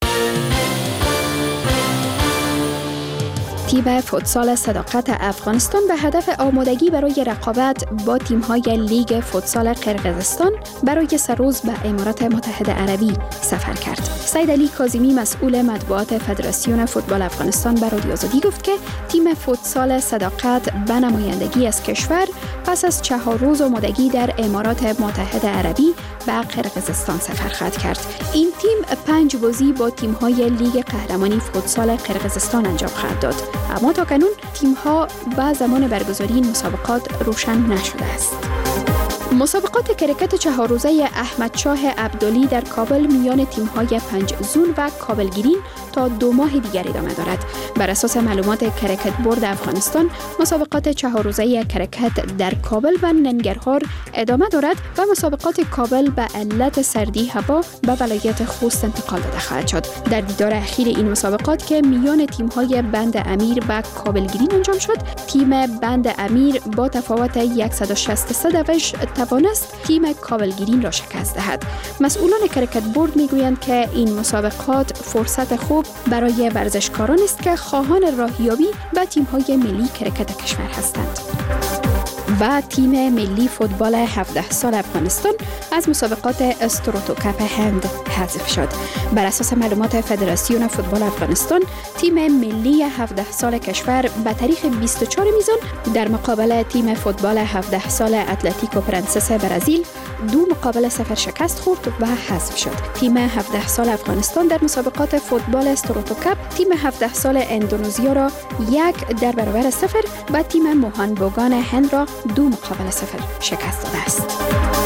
تیم فوتسال صداقت افغانستان به هدف آمادگی برای رقابت با تیم‌های لیگ فوتسال قرقیزستان برای سروز به امارات متحده عربی سفر کرد. سید علی کاظمی مسئول مطبوعات فدراسیون فوتبال افغانستان به رادیو آزادی گفت که تیم فوتسال صداقت به نمایندگی از کشور پس از چهار روز آمادگی در امارات متحده عربی به قرقیزستان سفر خواهد کرد. این تیم پنج بازی با تیم‌های لیگ قهرمانی فوتسال قرقیزستان انجام خواهد داد. اما تاکنون تیم‌ها به زمان برگزاری این مسابقات روشن نشده است. مسابقات کرکت چهار روزه احمد شاه عبدالی در کابل میان تیم‌های پنج زون و کابلگیرین تا دو ماه دیگر ادامه دارد. بر اساس معلومات کرکت بورد افغانستان، مسابقات چهار روزه کرکت در کابل و ننگرهار ادامه دارد و مسابقات کابل به علت سردی هوا به ولایت خوست انتقال داده خواهد شد. در دیدار اخیر این مسابقات که میان تیم‌های بند امیر و کابلگیرین انجام شد، تیم بند امیر با تفاوت صد و شصت و سه دوش توانست تیم کابلگیرین را شکست دهد. مسئولان کرکت بورد میگویند که این مسابقات فرصت خوب برای ورزشکاران است که خواهان راهیابی به تیم‌های ملی کرکت کشور هستند. و تیم ملی فوتبال هفده سال افغانستان از مسابقات استروتوکاپ هند حذف شد. بر اساس معلومات فدراسیون فوتبال افغانستان، تیم ملی هفده سال کشور به تاریخ بیست و چهارم میزان در مقابل تیم فوتبال هفده سال اتلتیکو پرنسس برزیل دو مقابل صفر شکست خورد و حذف شد. تیم هفده سال افغانستان در مسابقات فوتبال استروتوکاپ تیم هفده سال اندونزیا را یک در برابر صفر و تیم موهانبوگان هند را دو مقابل صفر شکست داده است.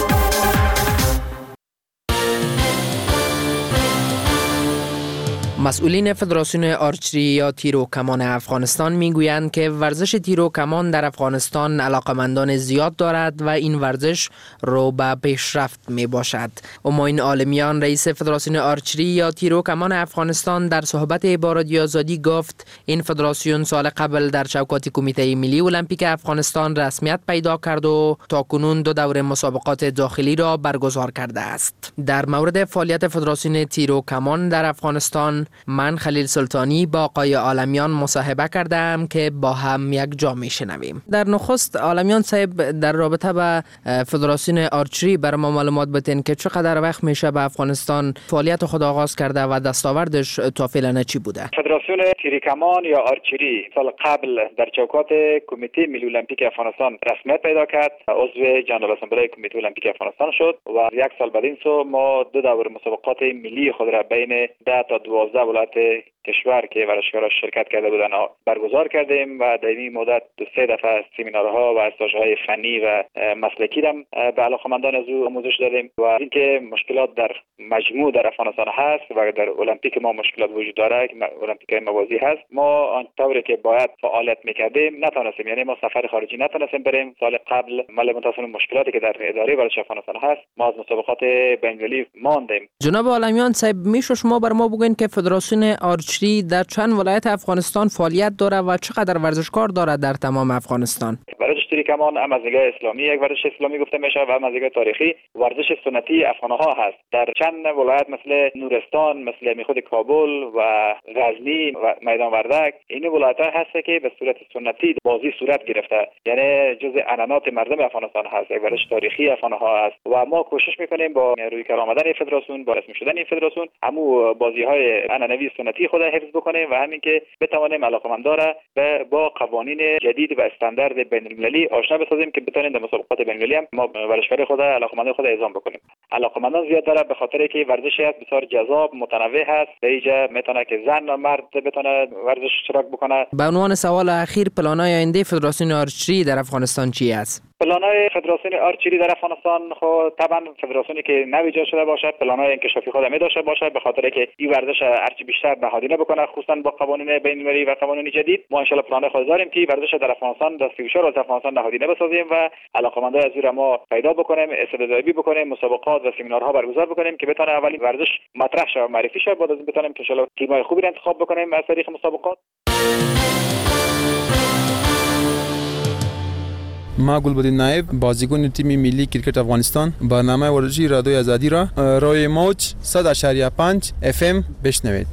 مسئولین فدراسیون آرچری یا تیر و کمان افغانستان میگویند که ورزش تیر و کمان در افغانستان علاقمندان زیاد دارد و این ورزش رو به پیشرفت می باشد. همایون عالمیان رئیس فدراسیون آرچری یا تیر و کمان افغانستان در صحبت با رادیو آزادی گفت این فدراسیون سال قبل در چوکات کمیته ملی المپیک افغانستان رسمیت پیدا کرد و تاکنون دو دور مسابقات داخلی را برگزار کرده است. در مورد فعالیت فدراسیون تیر و کمان در افغانستان من خلیل سلطانی با آقای عالمیان مصاحبه کردم که با هم یک جا میشنویم. در نخست عالمیان صاحب در رابطه با فدراسیون آرچری برای ما معلومات بدین که چقدر وقت میشه به افغانستان فعالیت خود آغاز کرده و دستاوردش تا فعلا چی بوده؟ فدراسیون تیر کمان یا آرچری سال قبل در چوکات کمیته ملی المپیک افغانستان رسمیت پیدا کرد، عضو جنرال اسمبلی کمیته المپیک افغانستان شد و یک سال بعد این سو ما دو دور مسابقات ملی خود را بین ده تا دوازده ولایت کشور که ورزشکاران شرکت کرده بودن برگزار کردیم و در این مدت سه دفعه سمینارها و استاژهای فنی و مسلکی هم به علاقمندان از او آموزش دادیم و اینکه مشکلات در مجموع در افغانستان هست و در المپیک ما مشکلات وجود داره که المپیک موازی هست، ما آنطوری که باید فعالیت میکردیم نتونستیم، یعنی ما سفر خارجی نتونستیم بریم. سال قبل مال متاسفانه مشکلاتی که در اداره ورزش افغانستان هست ما از مسابقات بین‌المللی ماندیم. جناب عالمیان صاحب میشه شما بر ما بگین که فدراسیون آرچری در چند ولایت افغانستان فعالیت داره و چقدر ورزشکار داره در تمام افغانستان؟ ورزش تیر کمان هم از نگاه اسلامی یک ورزش اسلامی گفته میشه و هم از نگاه تاریخی ورزش سنتی افغانها هست. در چند ولایت مثل نورستان، مثل میخود کابل و غزنی و میدان وردک، این ولایت ها هست که به صورت سنتی بازی صورت گرفته، یعنی جزء عنعنات مردم افغانستان هست، یک ورزش تاریخی افغانها هست و ما کوشش میکنیم با روی کار آمدن فدراسیون، با رسمی شدن این فدراسیون، همو بازی های عنعنوی سنتی خود حفظ بکنیم و همین که بتوانیم علاقمندان را با قوانین جدید و استاندارد بین‌المللی آشنا بسازیم که بتونیم در مسابقات بین‌المللی هم ما ورزشکار خود علاقمندان خود اعزام بکنیم. علاقمندان زیاد داره به خاطر که ورزشی است بسیار جذاب، متنوع هست. در اینجا میتونه که زن و مرد بتونه ورزش اشتراک بکنه. به عنوان سوال اخیر، پلان‌های آینده فدراسیون آرچری در افغانستان چی است؟ پلان‌های فدراسیون آرچری در افغانستان خود طبعا فدراسیونی که نویجاد شده باشه پلان‌های انکشافی خود می داشته باشه، به خاطر که این ورزش هرچی بیشتر نهادینه بکنه، خصوصا با قوانین بین‌المللی و قوانین جدید. ما ان شاء الله پلان خود داریم که ورزش در افغانستان در سی و چهار از افغانستان نهادینه بسازیم و علاقمندان از این ما پیدا بکنیم، استعدادیابی بکنیم، مسابقات و سمینارها برگزار بکنیم که بتونه اولین ورزش مطرح شه و معرفی شه، بعد از این بتونیم که ان شاء الله تیم‌های خوبی را انتخاب بکنیم از طریق مسابقات. ما گلبدین نایب، بازیکن تیم ملی کرکت افغانستان، برنامه ورزشی رادیوی آزادی را روی موج صد و پنج اف ام بشنوید.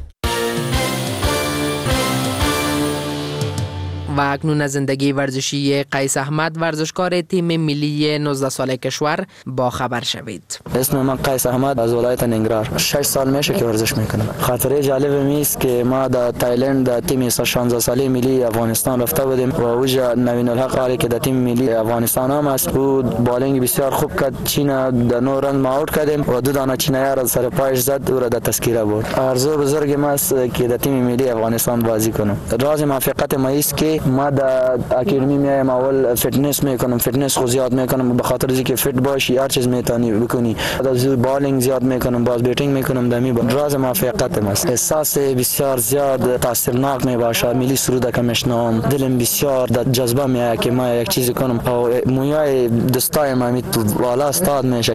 و اکنون از زندگی ورزشی قیس احمد، ورزشکار تیم ملی نوزده ساله کشور، با خبر شوید. اسم من قیس احمد از ولایت ننگرهار. شش سال میشه که ورزش میکنم. خاطره جالب میست که ما در تایلند در تیم شانزده ساله ملی افغانستان رفته بودیم و اوجا نوین الحق علی که در تیم ملی افغانستان هم است، او بالینگ بسیار خوب کرد، چین در نو رن ماوت کردیم و دو دانه چینایی را سر پایش زد، او را در تذکره برد. آرزو بزرگ ما است که در تیم ملی افغانستان بازی کنم. راز موفقیت ما است که ما در اکادمی میایم، اول فیتنس میکنم، فیتنس خود زیاد میکنم به خاطر اینکه فیت باشی هر چیز میتونی بکنی. از بالینگ زیاد میکنم، باز بیٹنگ میکنم، دمی با راز موفقیت است. احساس بسیار زیاد تاثیرناک میباشه. ملی سرود که میشنوم دلم بسیار در جذبه میاد که ما یک چیزی کنم و مویای دستای ما می تو بالا استاد میشه.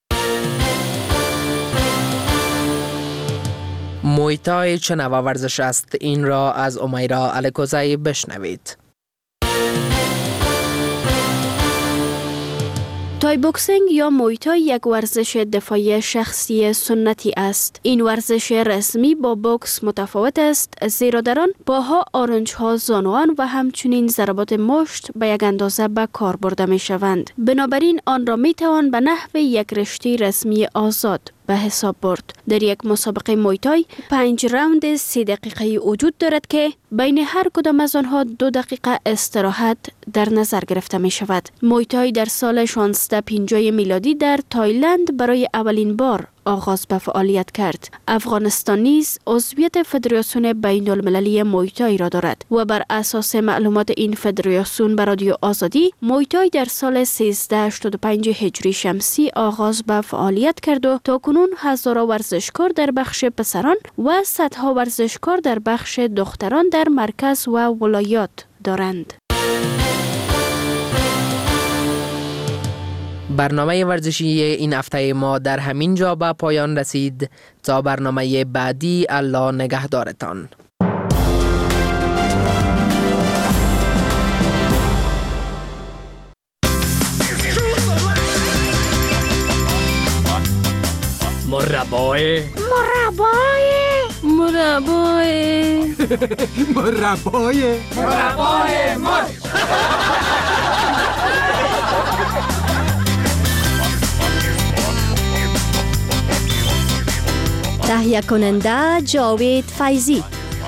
موی تای چه نوع ورزش است؟ این را از امیرا الکوزی بشنوید. تای بوکسینگ یا موی تای یک ورزش دفاعی شخصی سنتی است. این ورزش رسمی با بوکس متفاوت است، زیرا در آن پاها، آرنج‌ها، زانوان و همچنین ضربات مشت به یک اندازه به کار برده می شوند. بنابراین آن را می توان به نحو یک رشته رسمی آزاد به حساب برد. در یک مسابقه موی تای پنج راوند سی دقیقه‌ای وجود دارد که بین هر کدام از آنها دو دقیقه استراحت در نظر گرفته می شود. موی تای در سال شانزده پنجاه میلادی در تایلند برای اولین بار آغاز به فعالیت کرد. افغانستان نیز عضویت فدراسیون بین المللی موی تای را دارد و بر اساس معلومات این فدراسیون به رادیو آزادی، موی تای در سال سیزده هشتاد و پنج هجری شمسی آغاز به فعالیت کرد و تاکنون هزارها ورزشکار در بخش پسران و صدها ورزشکار در بخش دختران در مرکز و ولایات دارند. برنامه ورزشی این هفته ما در همین جا به پایان رسید. تا برنامه بعدی، الله نگهدارتان. مربای مربای مربای مربای مربای مرچ. تهیه کننده جاوید فیضی.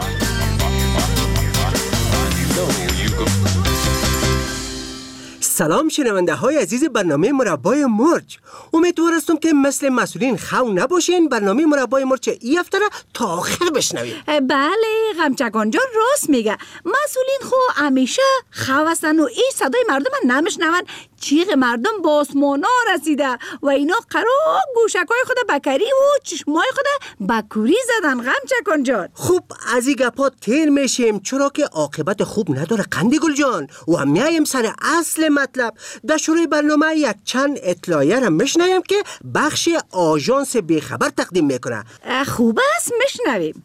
سلام شنونده های عزیز برنامه مربای مرچ. امیدوار هستم که مثل مسئولین خو نباشین. برنامه مربای مرچ این هفته را تا آخر بشنوید. بله، غمچکان جان راست میگه. مسئولین خو همیشه خو هستن و این صدای مردم نمیشنون. چیغ مردم با آسمانا رسیده و اینا قرار گوشکای خود بکری و چشمای خود بکوری زدن. غمچکان جان خوب از این گپا تیر میشیم، چرا که عاقبت خوب نداره قندی گل جان. و میایم سر اصل مطلب. در شروع برنامه یک چند اطلاعیه را میشنویم که بخش آژانس بیخبر تقدیم میکنه. خوب است، میشنویم.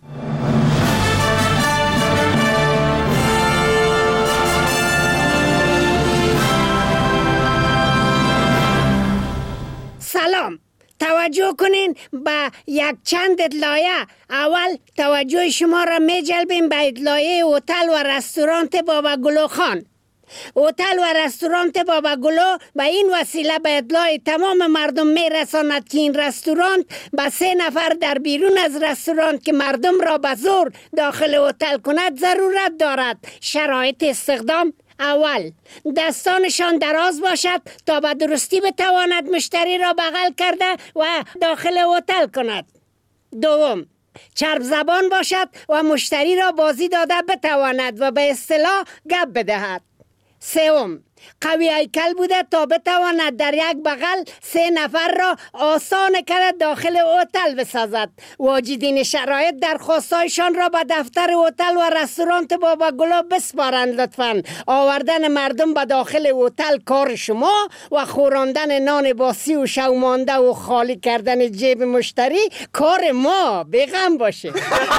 سلام، توجه کنین به یک چند اطلاعیه. اول توجه شما را می جلبیم به اطلاعیه هتل و رستوران بابا گلو خان. هتل و رستوران بابا گلو به این وسیله به اطلاع تمام مردم می رساند که این رستوران به سه نفر در بیرون از رستوران که مردم را به زور داخل هتل کند ضرورت دارد. شرایط استخدام: اول، دستانشان دراز باشد تا به درستی بتواند مشتری را بغل کرده و داخل هتل کند. دوم، چرب زبان باشد و مشتری را بازی داده بتواند و به اصطلاح گپ بدهد. سوم، قوی هیکل بوده تا بتواند در یک بغل سه نفر را آسان کرد داخل هتل بسازد. واجدین شرایط درخواستایشان را به دفتر هتل و رستوران بابا گلو بسپارند لطفاً. آوردن مردم به داخل هتل کار شما و خوراندن نان باسی و شومانده و خالی کردن جیب مشتری کار ما. بیغم باشه.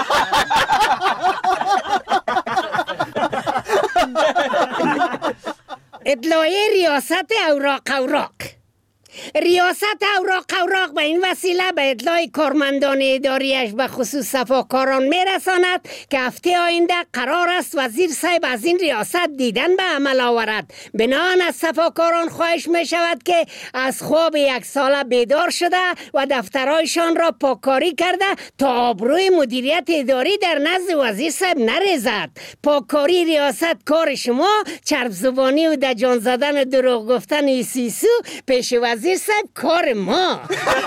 اطلاعیه ریاست اوراق اوراق. ریاست اوراق اوراق به این وسیله به اطلاع کارمندان اداریش به خصوص صفاکاران میرساند که هفته آینده قرار است وزیر صاحب از این ریاست دیدن به عمل آورد. بنابراین از صفاکاران خواهش می شود که از خواب یک ساله بیدار شده و دفترهایشان را پاککاری کرده تا آبروی مدیریت اداری در نزد وزیر صاحب نریزد. پاککاری ریاست کار شما، چرب زبانی و دجان زدن دروغ گفتن ایسیسو پیش وزیر وزیر صاحب کار ما.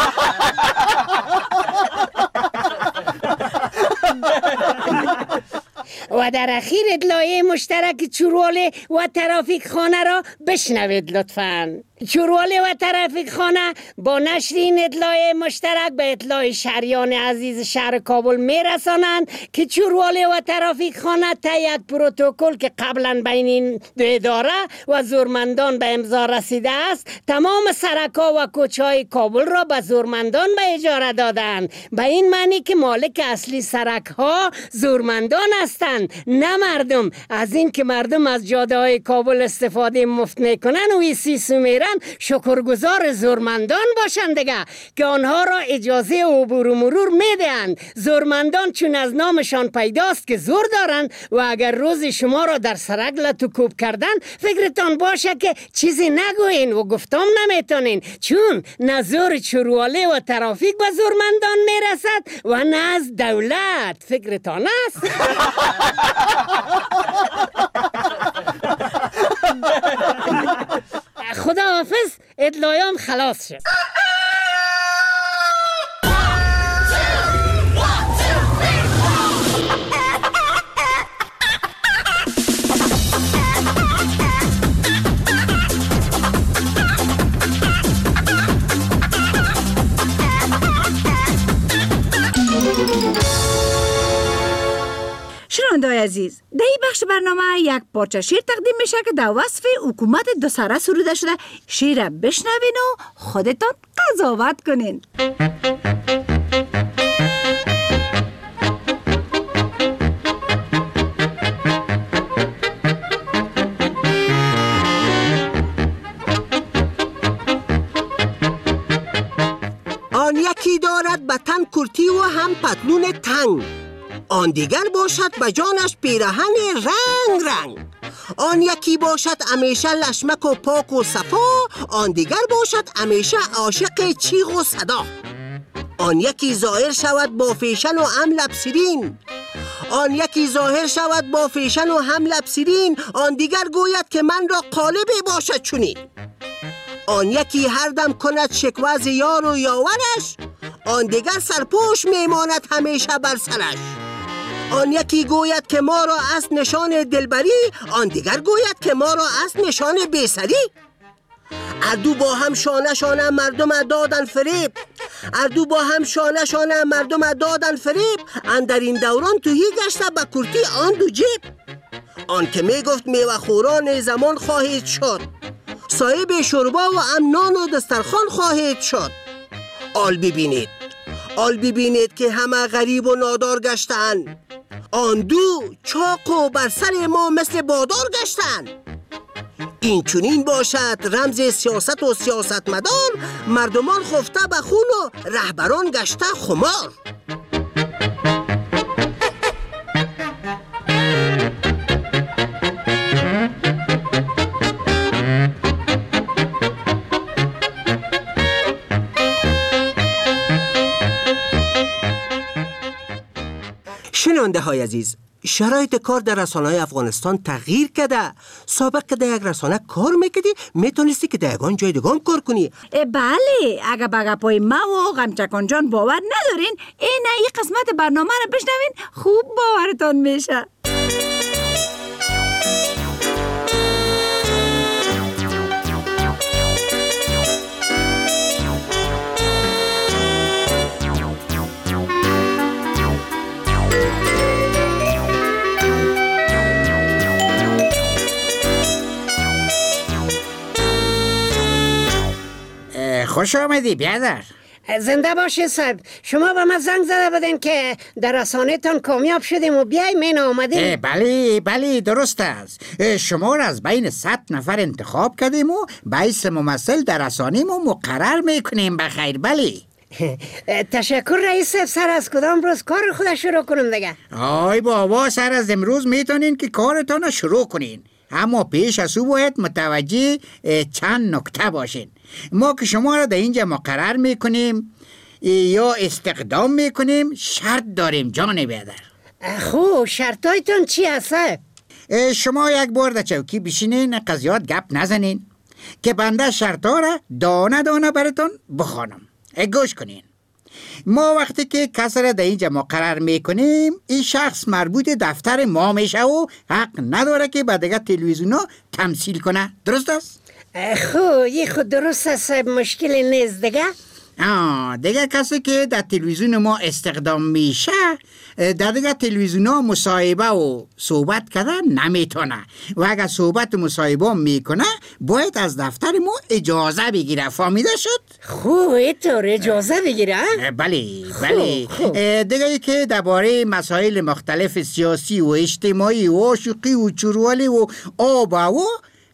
و در اخیر اطلاعیه مشترک چورواله و ترافیک خانه را بشنوید لطفاً. چورواله و ترافیک خانه با نشر این اطلاعیه مشترک به اطلاع شهریان عزیز شهر کابل میرسانند که چورواله و ترافیک خانه طی یک پروتکل که قبلا بین این دو اداره و زورمندان به امضا رسیده است، تمام سرک‌ها و کوچه‌های کابل را به زورمندان به اجاره دادند. به این معنی که مالک اصلی سرک‌ها زورمندان هستند، نه مردم. از این که مردم از جاده‌های کابل استفاده مفت میکنن و ایسی سومیره میگیرند شکرگزار زورمندان باشند دیگه که آنها را اجازه عبور و مرور میدهند. زورمندان چون از نامشان پیداست که زور دارند و اگر روز شما را در سرک لتوکوب کردن فکرتان باشه که چیزی نگوین و گفتم نمیتونین، چون نه زور چرواله و ترافیک به زورمندان میرسد و نه از دولت. فکرتان است؟ خدا حافظ، اطلاعیام خلاص شد. شنونده‌های عزیز، در این بخش برنامه یک پارچه شعر تقدیم میشه که در وصف حکومت دو سره سروده شده. شعر بشنوین و خودتان قضاوت کنین. آن یکی دارد به تن کرتی و هم پتلون تنگ، آن دیگر باشد به جانش پیراهن رنگ رنگ. آن یکی باشد همیشه لشمک و پاک و صفا، آن دیگر باشد همیشه عاشق چیغ و صدا. آن یکی ظاهر شود با فیشن و هم لب سیرین، آن یکی ظاهر شود با فیشن و هم لب سیرین، آن دیگر گوید که من را قالب باشد چنین. آن یکی هر دم کند شکوه ز یار و یاورش، آن دیگر سرپوش میماند همیشه بر سرش. آن یکی گوید که ما را از نشان دلبری، آن دیگر گوید که ما را از نشان بیسری. اردو با هم شانه شانه مردم دادن فریب، اردو با هم شانه شانه مردم دادن فریب، اندر این دوران توهی گشته به کرتی آن دو جیب. آن که می گفت میوه خوران زمان خواهید شد، صاحب شوربا و امنان و دسترخوان خواهید شد. آل ببینید، آل ببینید که همه غریب و نادار گشتن، آن دو چاق و بر سر ما مثل بادار گشتن. این چونین باشد رمز سیاست و سیاستمدار، مردمان خفته به خون و رهبران گشته خمار. شنونده های عزیز، شرایط کار در رسانه‌های افغانستان تغییر کرده. سابق که در یک رسانه کار میکردی میتونستی که در یگان جای دیگان کار کنی. بله، اگه به گپای ما و غمچکان جان باور ندارین، این ای قسمت برنامه رو بشنوین، خوب باورتان میشه. خوش آمدی بیادر. زنده باشی صاحب. شما به من زنگ زده بودین که در رسانه تان کامیاب شدیم و بیای من آمدیم. بله بله درست است. شما را از بین صد نفر انتخاب کردیم و باعث ممثل در رسانه ما مقرر میکنیم. بخیر. بله تشکر رئیس صاحب. سر از کدام روز کار خود شروع کنم دیگه؟ آی بابا، سر از امروز میتونین که کارتان شروع کنین، اما پیش از او باید متوجه چند نکته باشین. ما که شما را در اینجا مقرر میکنیم یا استقدام میکنیم شرط داریم جان بیادر. خب شرطایتون چی هست؟ شما یک بار در چوکی بشینین، قضیات گپ نزنین که بنده شرطا را دانه دانه براتون بخوانم. گوش کنین. ما وقتی که کس را در اینجا مقرر میکنیم، این شخص مربوط دفتر ما میشه و حق نداره که به دیگه تلویزیون ها تمثیل کنه. درست است؟ خب یه خود درست است، مشکلی نیست دیگه. آه دیگه کسی که در تلویزیون ما استخدام میشه در دیگه تلویزیون ها مصاحبه و صحبت کردن نمیتونه و اگر صحبت و مصاحبه میکنه باید از دفتر ما اجازه بگیره. فهمیده شد؟ خوب اینطور اجازه بگیره؟ بله بله. دیگه که درباره مسائل مختلف سیاسی و اجتماعی و عاشقی و چروالی و آب و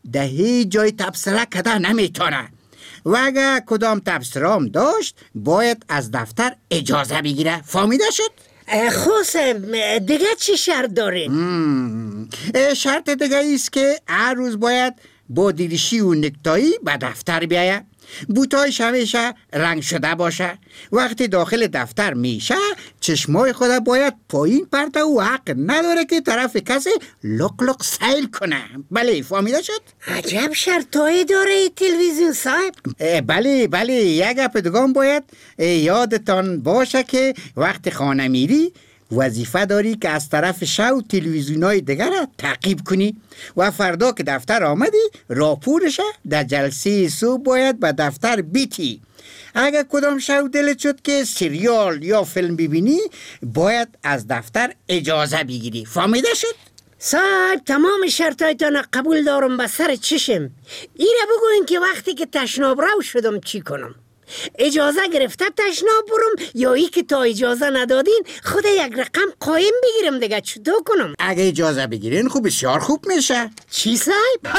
ده هیچ جای تبصره کده نمیتونه و اگر کدام تبصرام داشت باید از دفتر اجازه بگیره. فهمیده شد؟ خوصم دیگه چی شرط دارین؟ شرط دیگه ایست که هر روز باید با دیریشی و نکتایی به دفتر بیایه، بوتایش همیشه رنگ شده باشه، وقتی داخل دفتر میشه چشمای خود باید پایین پرته و حق نداره که طرف کسی لق لق سیل کنه. بله فهمیده شد؟ عجب شرطایی داره تلویزیون صاحب. بله بله یک گپ دیگه باید یادتان باشه که وقتی خانه میری وظیفه داری که از طرف شو تلویزیونای دیگر را تعقیب کنی و فردا که دفتر آمدی راپورشه در جلسه صبح باید به دفتر بیتی. اگر کدام شو دلت شد که سریال یا فیلم ببینی باید از دفتر اجازه بگیری. فهمیده شد؟ صاحب تمام شرطایتان قبول دارم به سر چشم. ایره بگوین که وقتی که تشناب رو شدم چی کنم؟ اجازه گرفته تشناب برم یا ای که تا اجازه ندادین خود یک رقم قایم بگیرم دیگه چطور کنم؟ اگه اجازه بگیرین خوب بسیار خوب میشه. چی صاحب؟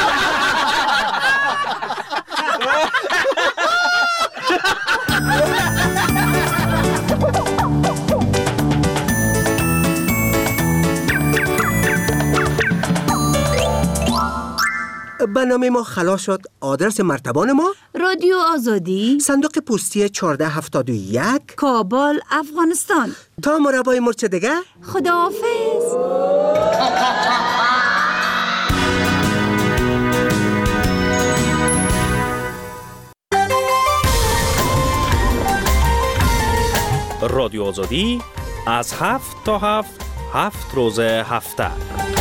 برنامه ما خلاص شد. آدرس مرتبان ما رادیو آزادی، صندوق پستی چهارده هفتاد و یک، کابل، افغانستان. تا مربای مرچ دیگه خداحافظ. رادیو آزادی از هفت تا هفت هفت روز هفته.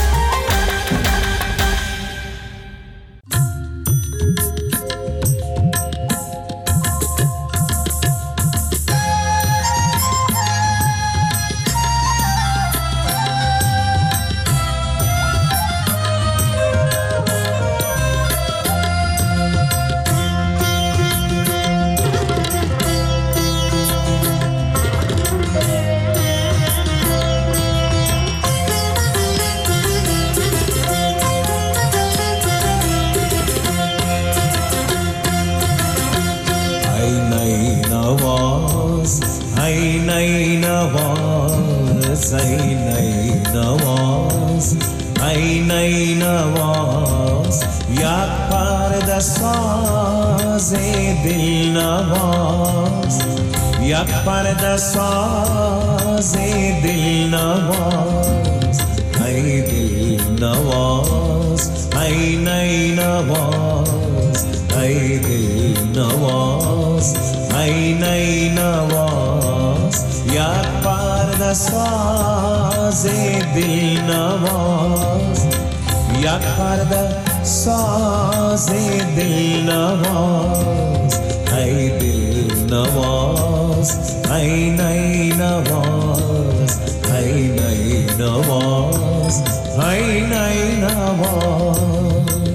یک پرده ساز دل نواز، ای دل نواز، ای نی نواز، ای دل نواز، ای نی نواز. یک پرده ساز دل نواز، یک پرده ساز دل نواز، ای دل نواز، ای نی نواز، ای نی نواز، ای نی نواز.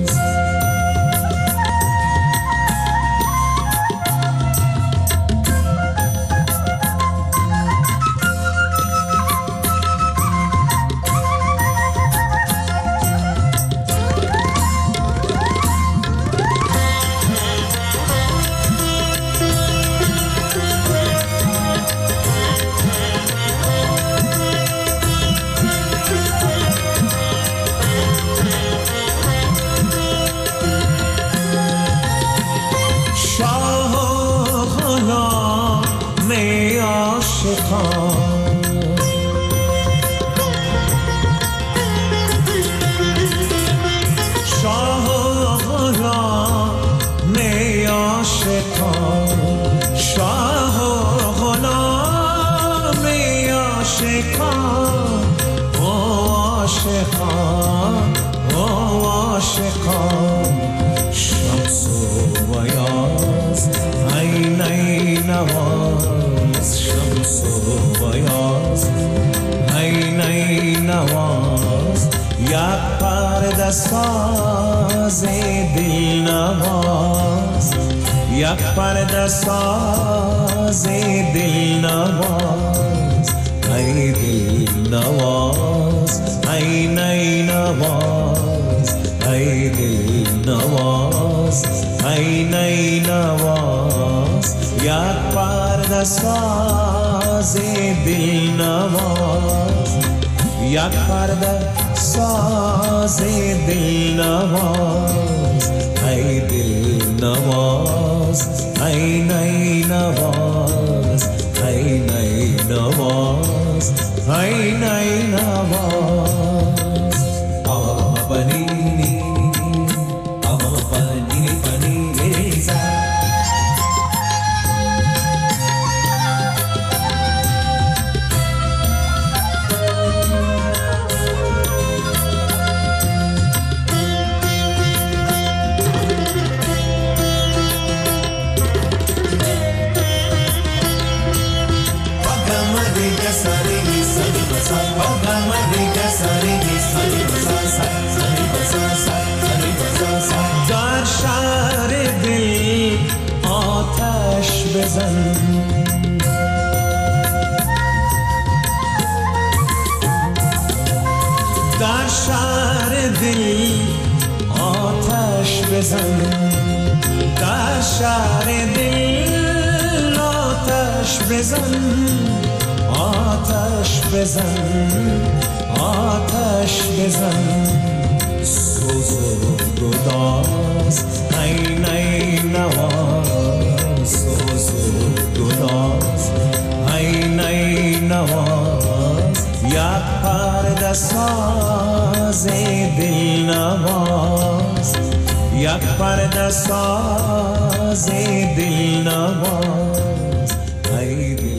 ساز دل نواز، یک پرده ساز دل نواز، ای دل نواز، ای نی نواز، ای دل نواز ای نی نواز یک پرده ساز دل نواز یک پرده ساز دل نواز ای دل نواز ای نی نواز ای نی نواز ای نی نواز آه بنی آه بنی بنی ریزا در شهر دل آتش بزن در شهر دل آتش بزن در شهر دل آتش بزن آتش بزن آتش بزن سوز و گداز ای نی نواز سوز و گداز ای نی نواز یک پرده ساز دل نواز یک پرده ساز دل نواز ای دل